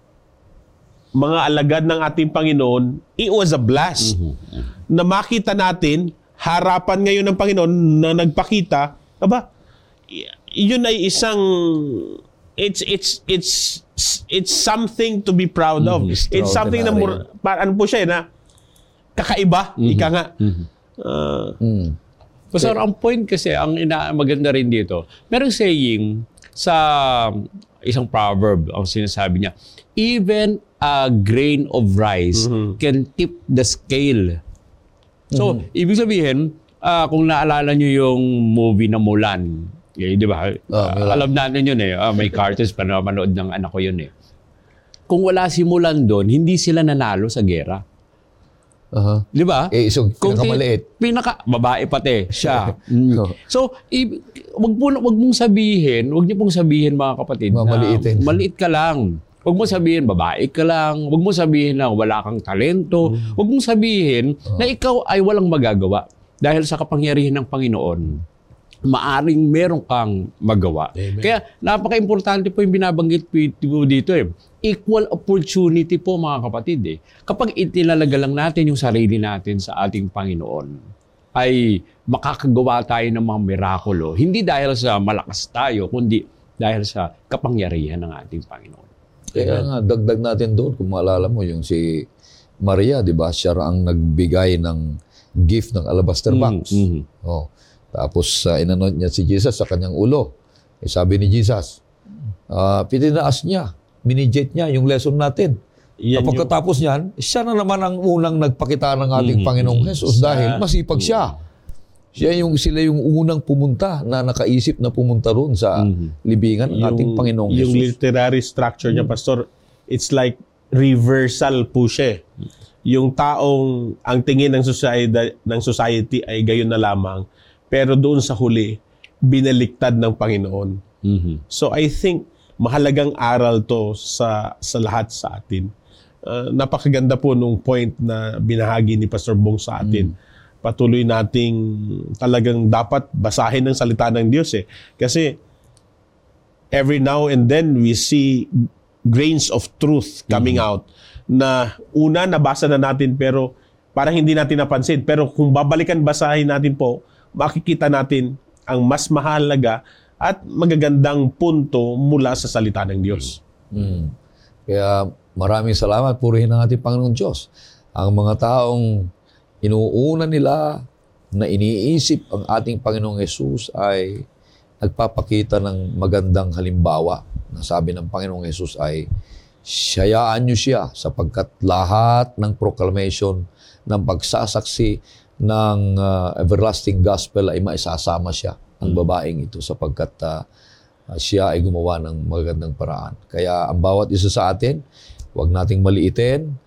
mga alagad ng ating Panginoon, it was a blast. Na makita natin, harapan ngayon ng Panginoon na nagpakita, aba, y- yun ay isang, it's, it's, it's, it's something to be proud of. Mhm. It's something na, mur- pa- ano po siya, eh, na kakaiba, ika nga. Ah, Mm. Pastor, ang point kasi, ang ina maganda rin dito, merong saying sa isang proverb, ang sinasabi niya, even a grain of rice Mhm. can tip the scale. So, ibig sabihin, ah, kung naalala nyo yung movie na Mulan, eh, di ba? Ah, Ah, Mulan. alam natin yun eh. Ah, may cartoons pa na manood ng anak ko yun eh. Kung wala si Mulan doon, hindi sila nanalo sa gera. Aha. Di ba? Eh, isang Kung ti- pinakamaliit. Pinaka, babae pati, siya. Mm. Oh. So, i- wag, mo, wag mong sabihin, wag niyo pong sabihin mga kapatid, Mamaliitin. na maliit ka lang. Wag mo sabihin, babae ka lang. Wag mo sabihin na wala kang talento. Wag mong sabihin na ikaw ay walang magagawa. Dahil sa kapangyarihan ng Panginoon, maaring meron kang magawa. Amen. Kaya napaka-importante po yung binabanggit po dito eh. Equal opportunity po mga kapatid eh. Kapag itinalaga lang natin yung sarili natin sa ating Panginoon, ay makakagawa tayo ng mga mirakulo. Hindi dahil sa malakas tayo, kundi dahil sa kapangyarihan ng ating Panginoon. Kaya nga, dagdag natin doon, kung maalala mo, yung si Maria, di ba? Siya ang nagbigay ng gift ng alabaster box. Mhm, mhm. Oh. Tapos, uh, inanoint niya si Jesus sa kanyang ulo. Eh, sabi ni Jesus, uh, pitinaas niya, miniject niya yung lesson natin. yan Kapag katapos niyan, siya na naman ang unang nagpakita ng ating Mhm. Panginoong Jesus Sa- dahil masipag siya. Siya yung, sila yung unang pumunta na nakaisip na pumunta roon sa Mhm. libingan ng ating Panginoong yung Jesus. literary structure niya, Pastor, it's like reversal po siya. eh. Yung taong ang tingin ng society, ng society ay gayon na lamang, pero doon sa huli, binaliktad ng Panginoon. Mhm. So I think mahalagang aral to sa sa lahat sa atin. Uh, napakaganda po nung point na binahagi ni Pastor Bong sa atin. Patuloy nating talagang dapat basahin ng salita ng Diyos eh. Kasi every now and then we see grains of truth coming out na una nabasa na natin pero parang hindi natin napansin. Pero kung babalikan basahin natin po, makikita natin ang mas mahalaga at magagandang punto mula sa salita ng Diyos. Mm. Kaya maraming salamat, purihin ng ating Panginoong Diyos. Ang mga taong inuuna nila na iniisip ang ating Panginoong Jesus ay nagpapakita ng magandang halimbawa na sabi ng Panginoong Jesus ay siyayaan niyo siya sapagkat lahat ng proclamation ng pagsasaksi ng uh, everlasting gospel ay maisasama siya ang babaeng ito sapagkat uh, uh, siya ay gumawa ng magandang paraan. Kaya ang bawat isa sa atin, huwag nating maliitin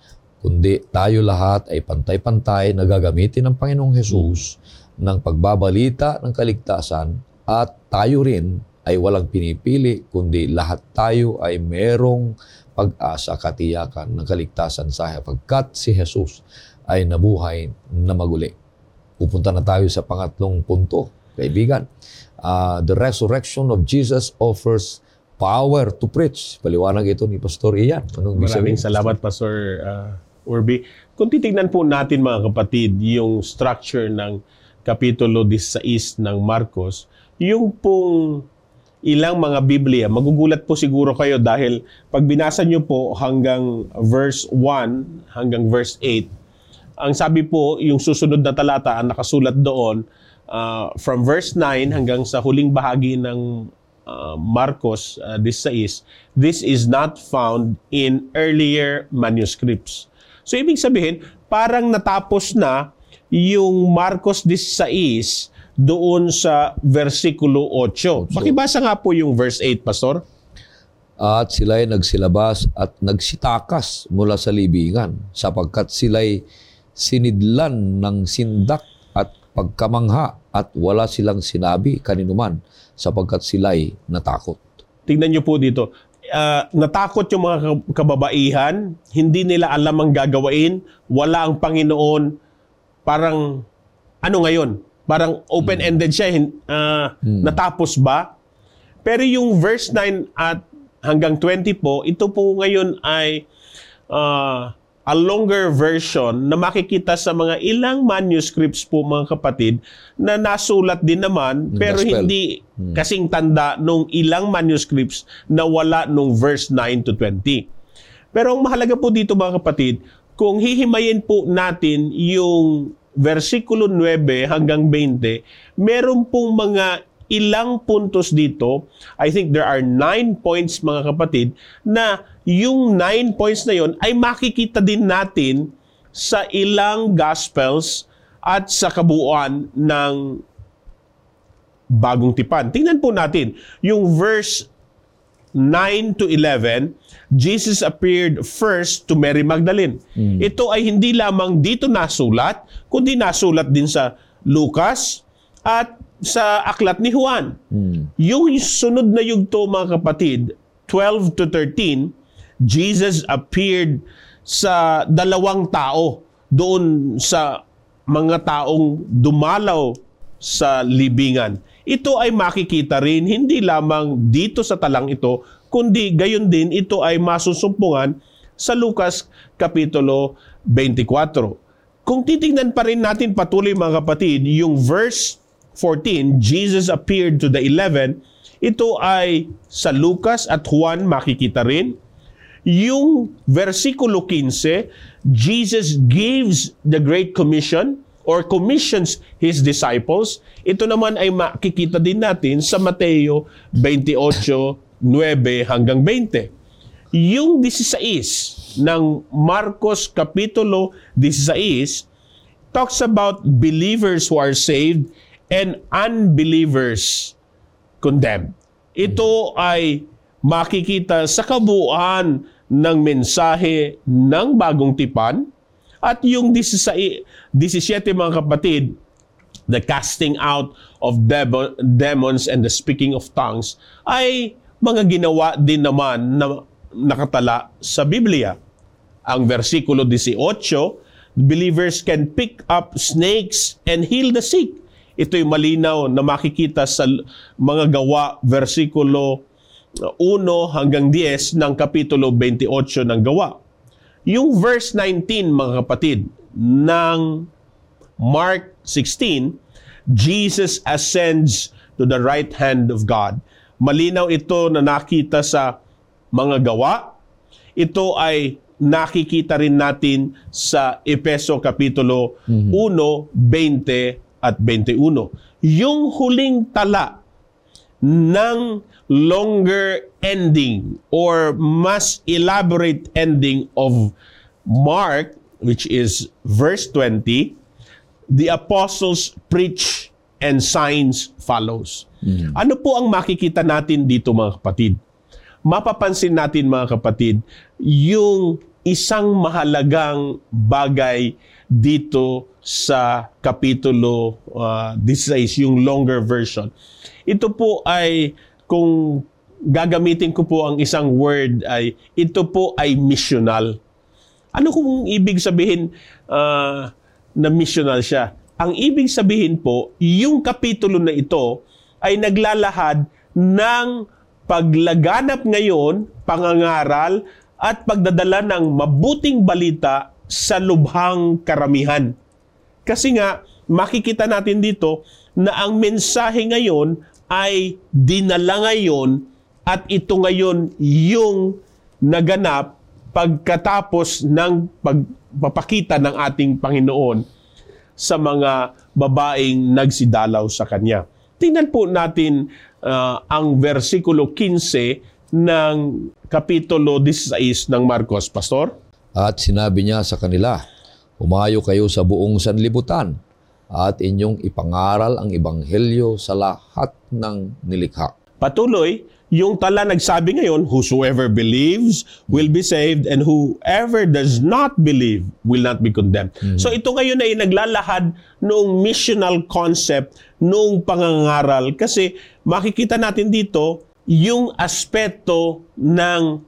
kundi tayo lahat ay pantay-pantay na gagamitin ng Panginoong Hesus ng pagbabalita ng kaligtasan at tayo rin ay walang pinipili, kundi lahat tayo ay merong pag-asa, katiyakan ng kaligtasan sapagkat si Jesus ay nabuhay na maguli. Pupunta na tayo sa pangatlong punto, kaibigan. Uh, the resurrection of Jesus offers power to preach. Paliwanag ito ni Pastor Ian. Anong Maraming salamat, Pastor uh, Urby. Kung titignan po natin, mga kapatid, yung structure ng Kapitulo sixteen ng Marcos, yung pong ilang mga Biblia, magugulat po siguro kayo dahil pag binasa nyo po hanggang verse one hanggang verse eight, ang sabi po, yung susunod na talata, ang nakasulat doon, uh, from verse nine hanggang sa huling bahagi ng Uh, Marcos uh, sixteen, this is not found in earlier manuscripts. So, ibig sabihin, parang natapos na yung Marcos sixteen doon sa versikulo eight. Pakibasa nga po yung verse eight, Pastor. At sila'y nagsilabas at nagsitakas mula sa libingan, sapagkat sila'y sinidlan ng sindak at pagkamangha at wala silang sinabi kaninuman, sapagkat sila'y natakot. Tingnan niyo po dito. Uh, natakot yung mga kababaihan, hindi nila alam ang gagawain, wala ang Panginoon, parang ano ngayon? Parang open-ended siya, uh, hmm. natapos ba? Pero yung verse nine at hanggang twenty po, ito po ngayon ay uh, a longer version na makikita sa mga ilang manuscripts po, mga kapatid, na nasulat din naman, pero Gospel. Hindi hmm. kasing tanda nung ilang manuscripts na wala nung verse nine to twenty. Pero ang mahalaga po dito, mga kapatid, kung hihimayin po natin yung versikulo nine hanggang twenty, meron pong mga ilang puntos dito. I think there are nine points, mga kapatid, na yung nine points na yon ay makikita din natin sa ilang Gospels at sa kabuuan ng Bagong Tipan. Tingnan po natin yung verse nine to eleven. Jesus appeared first to Mary Magdalene. Hmm. Ito ay hindi lamang dito nasulat, kundi nasulat din sa Lucas at sa aklat ni Juan. Hmm. Yung sunod na yugto, mga kapatid, twelve to thirteen, Jesus appeared sa dalawang tao doon sa mga taong dumalaw sa libingan. Ito ay makikita rin hindi lamang dito sa talang ito, kundi gayon din ito ay masusumpungan sa Lucas Kapitulo twenty-four. Kung titingnan pa rin natin patuloy, mga kapatid, yung verse fourteen, Jesus appeared to the eleven, ito ay sa Lucas at Juan makikita rin. Yung versikulo fifteen, Jesus gives the Great Commission or commissions His disciples. Ito naman ay makikita din natin sa Mateo twenty-eight, nine hanggang twenty. Yung sixteen ng Marcos Kapitulo sixteen talks about believers who are saved and unbelievers condemned. Ito ay makikita sa kabuuan ng mensahe ng Bagong Tipan. At yung seventeen, mga kapatid, the casting out of demons and the speaking of tongues, ay mga ginawa din naman na nakatala sa Biblia. Ang versikulo eighteen, believers can pick up snakes and heal the sick. Ito'y malinaw na makikita sa mga gawa, versikulo one hanggang ten ng Kapitulo twenty-eight ng gawa. Yung verse nineteen, mga kapatid, ng Mark sixteen, Jesus ascends to the right hand of God. Malinaw ito na nakita sa mga gawa. Ito ay nakikita rin natin sa Efeso Kapitulo one, twenty at twenty-one. Yung huling tala ng longer ending or mas elaborate ending of Mark, which is verse twenty, the apostles preach and signs follows. Mm. Ano po ang makikita natin dito, mga kapatid? Mapapansin natin, mga kapatid, yung isang mahalagang bagay dito sa Kapitulo uh, sixteen, yung longer version. Ito po ay, kung gagamitin ko po ang isang word, ay ito po ay missional. Ano kung ibig sabihin uh, na missional siya? Ang ibig sabihin po, yung kapitulo na ito ay naglalahad ng paglaganap ngayon, pangangaral, at pagdadala ng mabuting balita sa lubhang karamihan. Kasi nga, makikita natin dito na ang mensahe ngayon ay dinala ngayon at ito ngayon yung naganap pagkatapos ng pagpapakita ng ating Panginoon sa mga babaeng nagsidalaw sa Kanya. Tingnan po natin uh, ang versikulo fifteen ng Kapitulo sixteen ng Marcos, Pastor. At sinabi niya sa kanila, humayo kayo sa buong sanlibutan at inyong ipangaral ang ebanghelyo sa lahat ng nilikha. Patuloy, yung tala nagsabi ngayon, whosoever believes will be saved and whoever does not believe will not be condemned. Mm-hmm. So ito ngayon ay naglalahad noong missional concept, noong pangangaral. Kasi makikita natin dito yung aspeto ng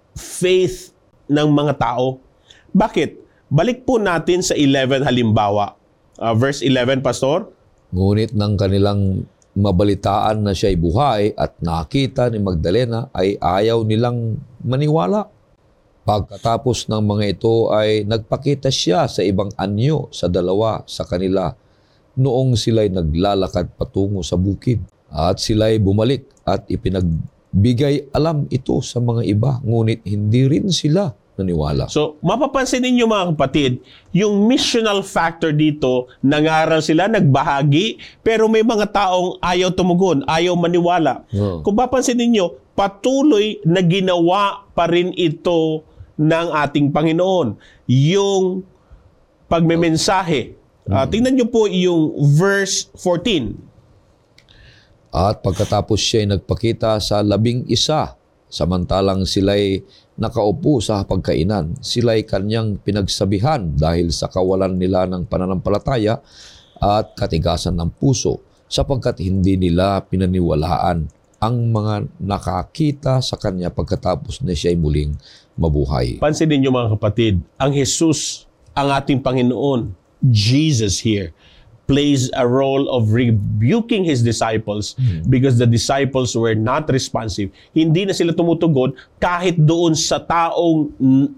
faith ng mga tao. Bakit? Balik po natin sa eleven halimbawa. Uh, verse eleven, Pastor. Ngunit ng kanilang mabalitaan na siya'y buhay at nakita ni Magdalena ay ayaw nilang maniwala. Pagkatapos ng mga ito ay nagpakita siya sa ibang anyo sa dalawa sa kanila noong sila'y naglalakad patungo sa bukid. At sila'y bumalik at ipinagbigay alam ito sa mga iba, ngunit hindi rin sila naniwala. So, mapapansin ninyo mga kapatid, yung missional factor dito, nangaral sila, nagbahagi, pero may mga taong ayaw tumugon, ayaw maniwala. Oh. Kung mapapansin ninyo, patuloy na ginawa pa rin ito ng ating Panginoon. Yung pagmemensahe. Oh. Uh, tingnan nyo po yung verse fourteen. At pagkatapos siya'y nagpakita sa labing isa, samantalang sila'y nakaupo sa pagkainan, sila'y kanyang pinagsabihan dahil sa kawalan nila ng pananampalataya at katigasan ng puso, sapagkat hindi nila pinaniwalaan ang mga nakakita sa kanya pagkatapos na siya'y muling mabuhay. Pansinin niyo mga kapatid, ang Jesus, ang ating Panginoon, Jesus here, plays a role of rebuking His disciples hmm. because the disciples were not responsive. Hindi na sila tumutugon kahit doon sa taong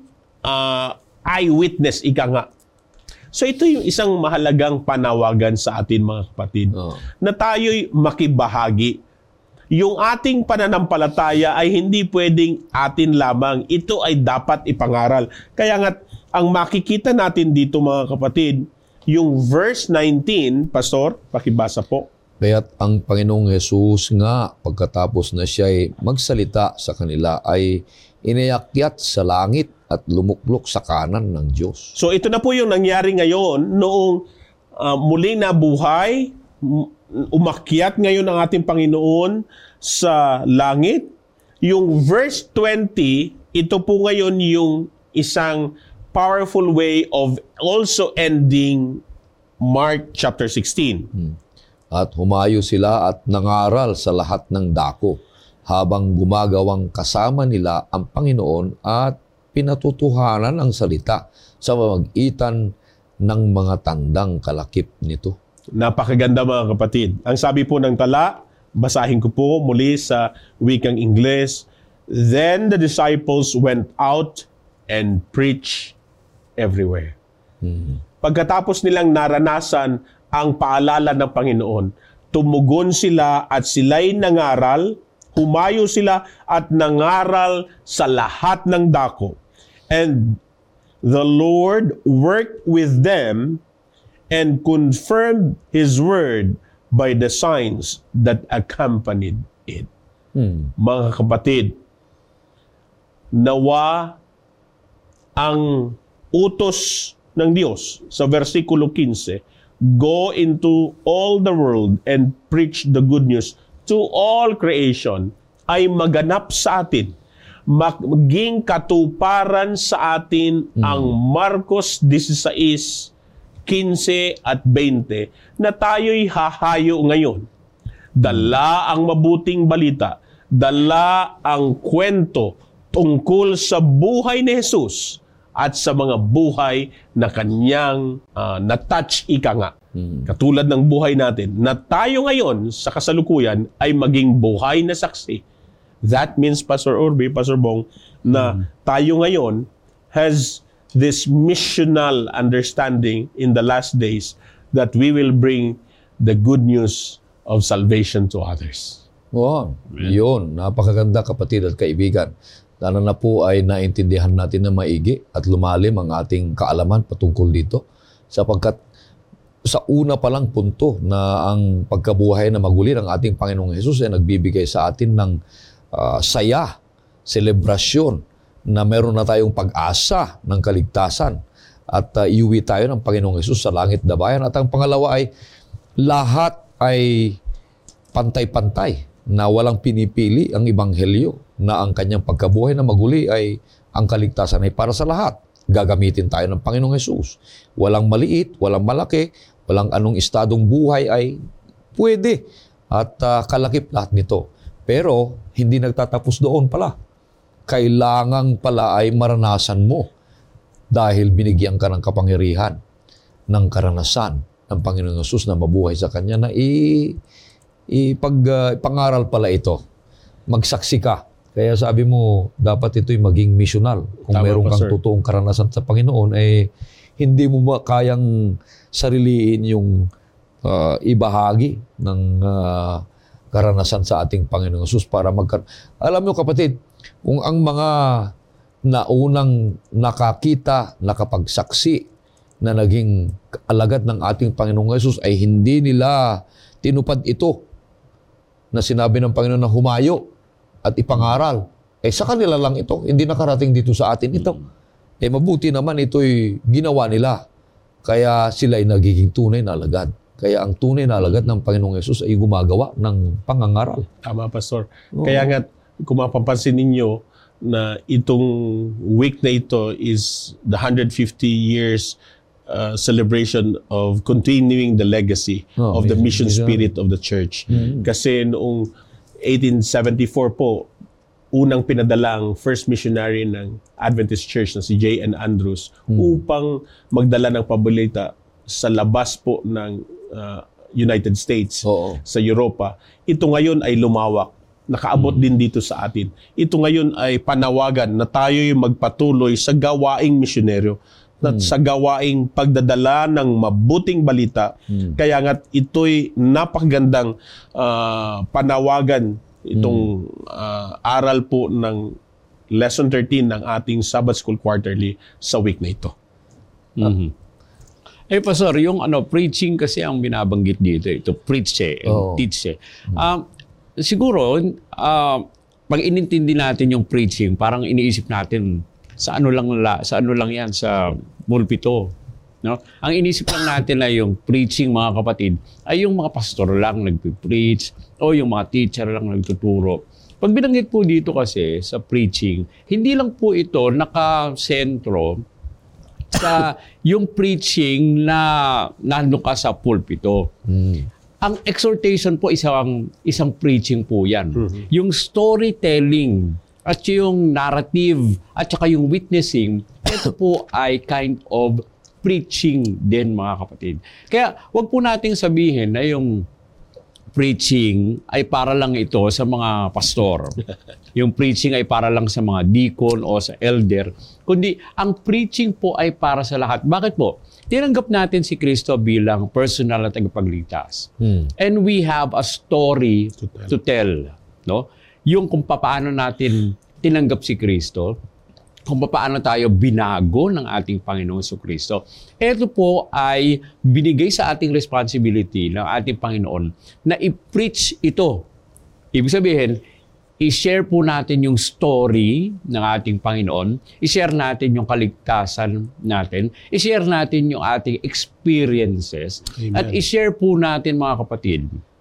uh, eyewitness, ika nga. So ito yung isang mahalagang panawagan sa atin mga kapatid, oh. na tayo'y makibahagi. Yung ating pananampalataya ay hindi pwedeng atin lamang. Ito ay dapat ipangaral. Kaya nga, ang makikita natin dito mga kapatid, yung verse nineteen, Pastor, pakibasa po. Kaya't ang Panginoong Jesus nga, pagkatapos na siya'y magsalita sa kanila, ay inayakyat sa langit at lumuklok sa kanan ng Diyos. So ito na po yung nangyari ngayon noong uh, muling nabuhay, umakyat ngayon ang ating Panginoon sa langit. Yung verse twenty, ito po ngayon yung isang powerful way of also ending Mark chapter sixteen. Hmm. At humayo sila at nangaral sa lahat ng dako habang gumagawang kasama nila ang Panginoon at pinatutuhanan ang salita sa pamamagitan ng mga tandang kalakip nito. Napakaganda mga kapatid. Ang sabi po ng tala, basahin ko po muli sa wikang Ingles, then the disciples went out and preached everywhere. Hmm. Pagkatapos nilang naranasan ang paalala ng Panginoon, tumugon sila at sila'y nangaral, humayo sila at nangaral sa lahat ng dako. And the Lord worked with them and confirmed His word by the signs that accompanied it. Hmm. Mga kapatid, nawa ang utos ng Diyos sa versikulo fifteen, go into all the world and preach the good news to all creation, ay maganap sa atin. maging katuparan sa atin Mm. ang Marcos sixteen, fifteen at twenty na tayo'y hahayo ngayon. Dala ang mabuting balita, dala ang kwento tungkol sa buhay ni Jesus at sa mga buhay na kanyang uh, na-touch ika nga. Mm. Katulad ng buhay natin, na tayo ngayon sa kasalukuyan ay maging buhay na saksi. That means, Pastor Orbe, Pastor Bong, na Mm. tayo ngayon has this missional understanding in the last days that we will bring the good news of salvation to others. Wow, yun. Napakaganda, kapatid at kaibigan. Lalo na po ay naintindihan natin na maigi at lumalim ang ating kaalaman patungkol dito. Sapagkat sa una pa lang punto na ang pagkabuhay na maguli ng ating Panginoong Hesus ay nagbibigay sa atin ng uh, saya, selebrasyon, na meron na tayong pag-asa ng kaligtasan at uh, iuwi tayo ng Panginoong Hesus sa langit na bayan. At ang pangalawa ay lahat ay pantay-pantay na walang pinipili ang Ebanghelyo na ang kanyang pagkabuhay na maguli ay ang kaligtasan ay para sa lahat. Gagamitin tayo ng Panginoong Hesus. Walang maliit, walang malaki, walang anong estadong buhay ay pwede at uh, kalakip lahat nito. Pero hindi nagtatapos doon pala. Kailangan pala ay maranasan mo dahil binigyan ka ng kapangyarihan ng karanasan ng Panginoong Hesus na mabuhay sa Kanya na i, ipag, uh, ipangaral pala ito. Magsaksi ka. Kaya sabi mo, dapat ito'y maging missional. Kung Tama, meron kang Pastor. totoong karanasan sa Panginoon, eh, hindi mo ba kayang sariliin yung uh, ibahagi ng uh, karanasan sa ating Panginoong Hesus para magkar... Alam mo kapatid, kung ang mga naunang nakakita, nakapagsaksi na naging alagad ng ating Panginoong Hesus ay hindi nila tinupad ito na sinabi ng Panginoon na humayo at ipangaral, eh sa kanila lang ito, hindi nakarating dito sa atin ito. Eh mabuti naman ito'y ginawa nila. Kaya sila ay nagiging tunay na alagad. Kaya ang tunay na alagad ng Panginoong Hesus ay gumagawa ng pangangaral. Tama, Pastor. Oo. Kaya nga, kung mapapansin ninyo na itong week na ito is the one hundred fifty years uh, celebration of continuing the legacy Oh, of the mission- mission mission. spirit of the church. Mm. Kasi noong eighteen seventy-four po, unang pinadalang first missionary ng Adventist Church na si J N Andrews Mm. upang magdala ng pabalita sa labas po ng uh, United States, Oo. sa Europa. Ito ngayon ay lumawak. Nakaabot din dito sa atin. Ito ngayon ay panawagan na tayo'y magpatuloy sa gawaing misyonero, at sa gawaing pagdadala ng mabuting balita. Hmm. Kaya nga ito'y napakagandang ah, panawagan, itong ah, aral po ng Lesson thirteen ng ating Sabbath School Quarterly sa week na ito. Mhm. Eh, Pastor, yung ano, preaching kasi ang binabanggit dito. Ito, preach eh, Oo. teach eh. Um, siguro, uh, pag inintindi natin yung preaching, parang iniisip natin, sa ano lang, la, sa ano lang yan, sa pulpito. No? Ang inisip lang natin na yung preaching, mga kapatid, ay yung mga pastor lang nagpipreach o yung mga teacher lang nagtuturo. Pag binanggit po dito kasi sa preaching, hindi lang po ito nakasentro sa yung preaching na nandun ka sa pulpito. Mm. Ang exhortation po isang isang preaching po 'yan. Yung storytelling at yung narrative at saka yung witnessing, ito po ay kind of preaching din, mga kapatid. Kaya wag po nating sabihin na yung preaching ay para lang ito sa mga pastor. Yung preaching ay para lang sa mga deacon o sa elder. Kundi ang preaching po ay para sa lahat. Bakit po? Tinanggap natin si Kristo bilang personal na tagapagligtas. Hmm. And we have a story To tell. to tell. No? Yung kung paano natin tinanggap si Kristo, kung paano tayo binago ng ating Panginoong Kristo. Ito po ay binigay sa ating responsibility ng ating Panginoon na i-preach ito. Ibig sabihin, i-share po natin yung story ng ating Panginoon, i-share natin yung kaligtasan natin, i-share natin yung ating experiences, Amen. at i-share po natin, mga kapatid,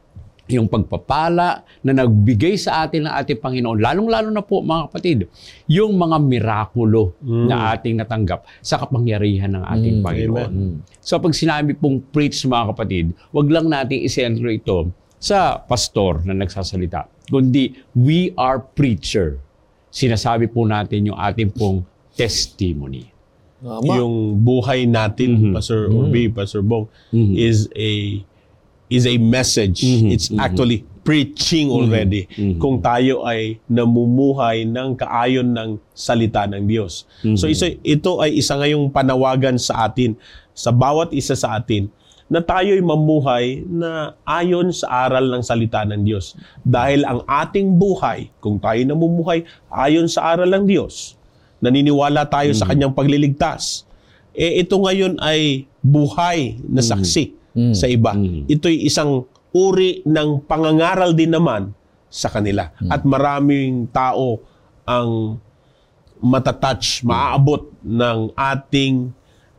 yung pagpapala na nagbigay sa atin ng ating Panginoon, lalong-lalo na po mga kapatid, yung mga mirakulo Mm. na ating natanggap sa kapangyarihan ng ating Mm. Panginoon. Amen. So pag sinabi pong preach mga kapatid, wag lang natin isentro ito sa pastor na nagsasalita, kundi we are preacher. Sinasabi po natin yung ating pong testimony. Tama. Yung buhay natin, Mhm. Pastor Mhm. Urbi, Pastor Bong, Mhm. is a is a message. Mhm. It's Mhm. actually preaching already. Mhm. Kung tayo ay namumuhay ng kaayon ng salita ng Diyos. So Mhm. isa, ito ay isa ngayong panawagan sa atin, sa bawat isa sa atin, na tayo'y mamuhay na ayon sa aral ng salita ng Diyos. Dahil ang ating buhay, kung tayo namumuhay ayon sa aral ng Diyos, naniniwala tayo sa kanyang pagliligtas, eh ito ngayon ay buhay na saksi Mm. sa iba. Mm. Ito'y isang uri ng pangangaral din naman sa kanila. At maraming tao ang matatouch, maaabot ng ating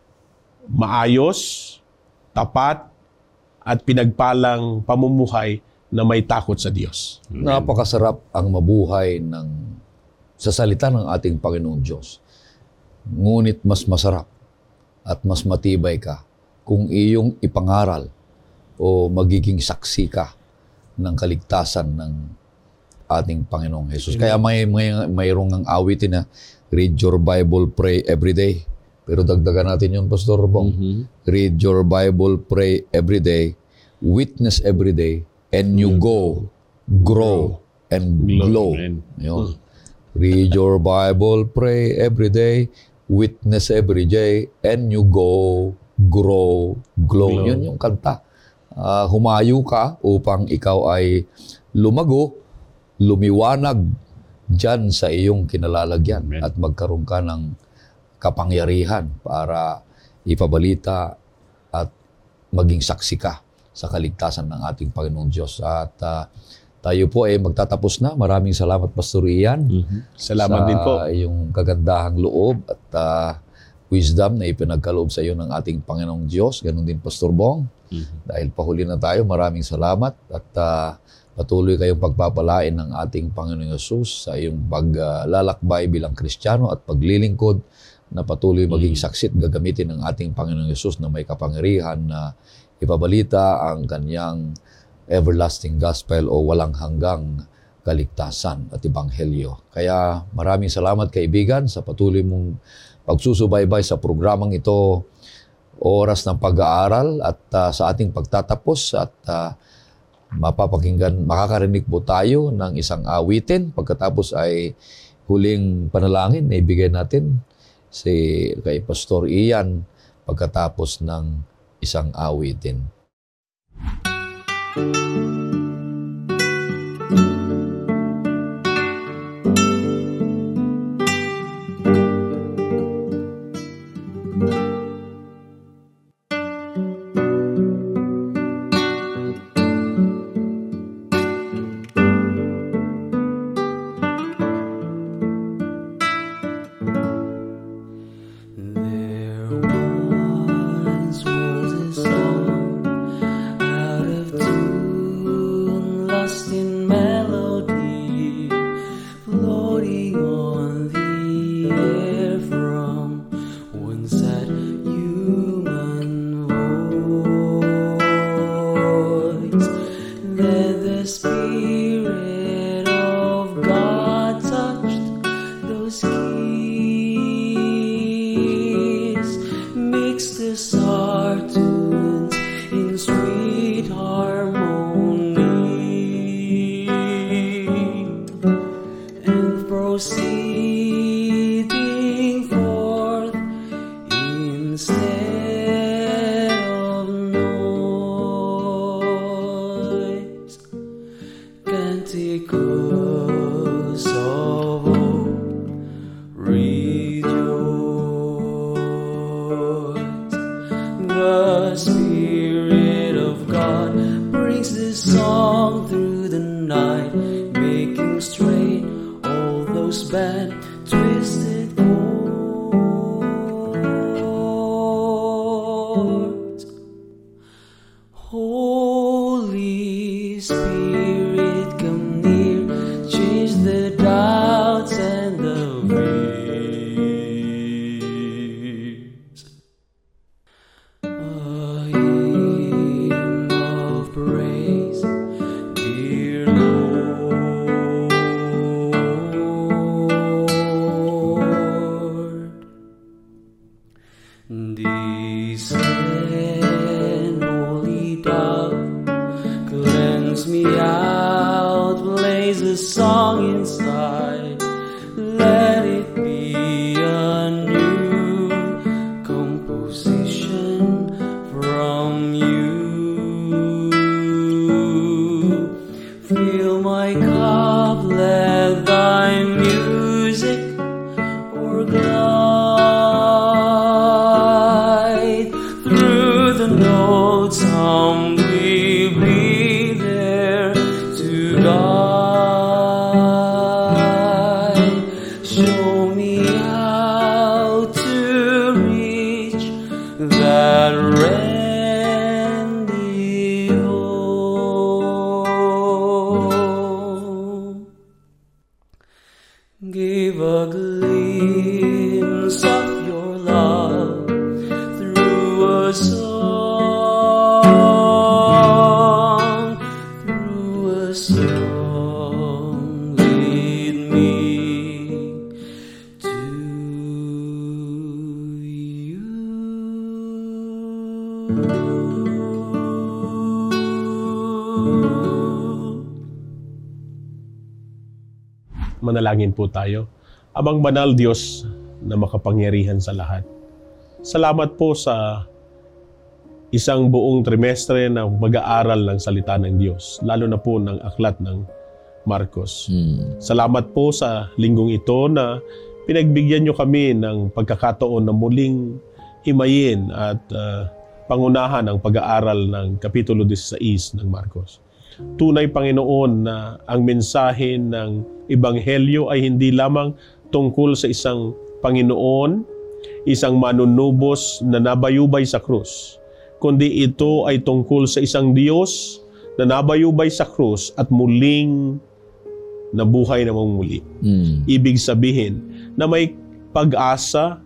maayos, tapat, at pinagpalang pamumuhay na may takot sa Diyos. Napakasarap ang mabuhay ng sa salita ng ating Panginoong Diyos. Ngunit mas masarap at mas matibay ka kung iyong ipangaral o magiging saksi ka ng kaligtasan ng ating Panginoong Jesus. Kaya may, may mayroong ang awitin na read your Bible, pray every day. Pero dagdagan natin yun, Pastor Bong. Mhm. Read your Bible, pray every day, witness every day, and you go, grow, and glow. Amen. Yun. Read your Bible, pray every day, witness every day, and you go, grow, glow. Glow. Yun yung kanta. Ah, humayo ka upang ikaw ay lumago, lumiwanag dyan sa iyong kinalalagyan Amen. at magkaroon ka ng kapangyarihan para ipabalita at maging saksi ka sa kaligtasan ng ating Panginoong Diyos. At ah, tayo po ay magtatapos na. Maraming salamat, Pastor Ian. Mhm. Salamat sa din po. iyong kagandahang loob at ah, wisdom na ipinagkaloob sa iyo ng ating Panginoong Diyos. Ganon din, Pastor Bong. Mhm. Dahil pahuli na tayo, maraming salamat at ah, patuloy kayong pagpapalain ng ating Panginoong Yesus sa iyong paglalakbay bilang Kristiyano at paglilingkod na patuloy maging saksit gagamitin ng ating Panginoong Yesus na may kapangyarihan na ipabalita ang kanyang everlasting gospel o walang hanggang kaligtasan at ebanghelyo. Kaya maraming salamat kaibigan sa patuloy mong pagsusubaybay sa programang ito, oras ng pag-aaral at uh, sa ating pagtatapos at uh, mapapakinggan, makakarinig po tayo ng isang awitin. Pagkatapos ay huling panalangin na ibigay natin si kay Pastor Ian pagkatapos ng isang awitin. There once was a song out of tune. or glide through the notes humbly be there to guide. Show me how to reach that randy home. Give a glimpse of your love through a song, through a song. Lead me to you. Manalangin po tayo. Amang banal Diyos na makapangyarihan sa lahat, salamat po sa isang buong trimestre ng mag-aaral ng salita ng Diyos, lalo na po ng aklat ng Marcos. Hmm. Salamat po sa linggong ito na pinagbigyan nyo kami ng pagkakataon na muling himayin at uh, pangunahan ang pag-aaral ng Kapitulo sixteen ng Marcos. Tunay, Panginoon, na ang mensahe ng Ebanghelyo ay hindi lamang tungkol sa isang Panginoon, isang manunubos na nabayubay sa krus, kundi ito ay tungkol sa isang Diyos na nabayubay sa krus at muling nabuhay namang muli. Hmm. Ibig sabihin na may pag-asa,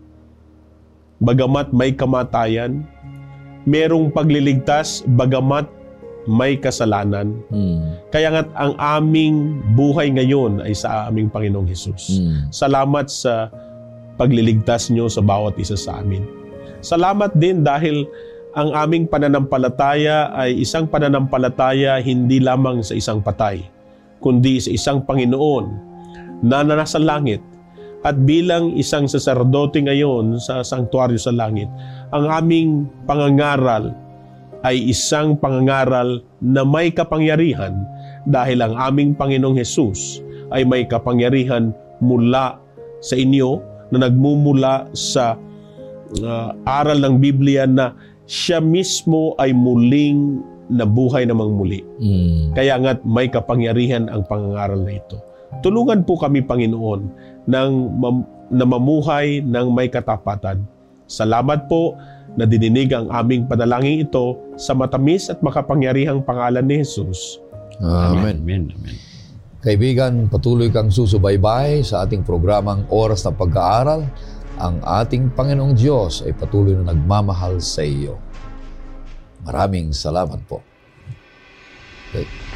bagamat may kamatayan, merong pagliligtas, bagamat may kasalanan. Hmm. Kaya nga't ang aming buhay ngayon ay sa aming Panginoong Hesus. Hmm. Salamat sa pagliligtas nyo sa bawat isa sa amin. Salamat din dahil ang aming pananampalataya ay isang pananampalataya hindi lamang sa isang patay, kundi sa isang Panginoon na nasa langit. At bilang isang saserdote ngayon sa sanktuaryo sa langit, ang aming pangangaral ay isang pangangaral na may kapangyarihan dahil ang aming Panginoong Hesus ay may kapangyarihan mula sa inyo na nagmumula sa uh, aral ng Biblia na siya mismo ay muling nabuhay namang muli. Hmm. Kaya nga't may kapangyarihan ang pangangaral na ito. Tulungan po kami, Panginoon, ng mam- na mamuhay ng may katapatan. Salamat po na dininig ang aming panalangin ito sa matamis at makapangyarihang pangalan ni Jesus. Amen. Amen. Amen. Kaibigan, patuloy kang susubaybay sa ating programang Oras ng Pag-aaral. Ang ating Panginoong Diyos ay patuloy na nagmamahal sa iyo. Maraming salamat po. Okay.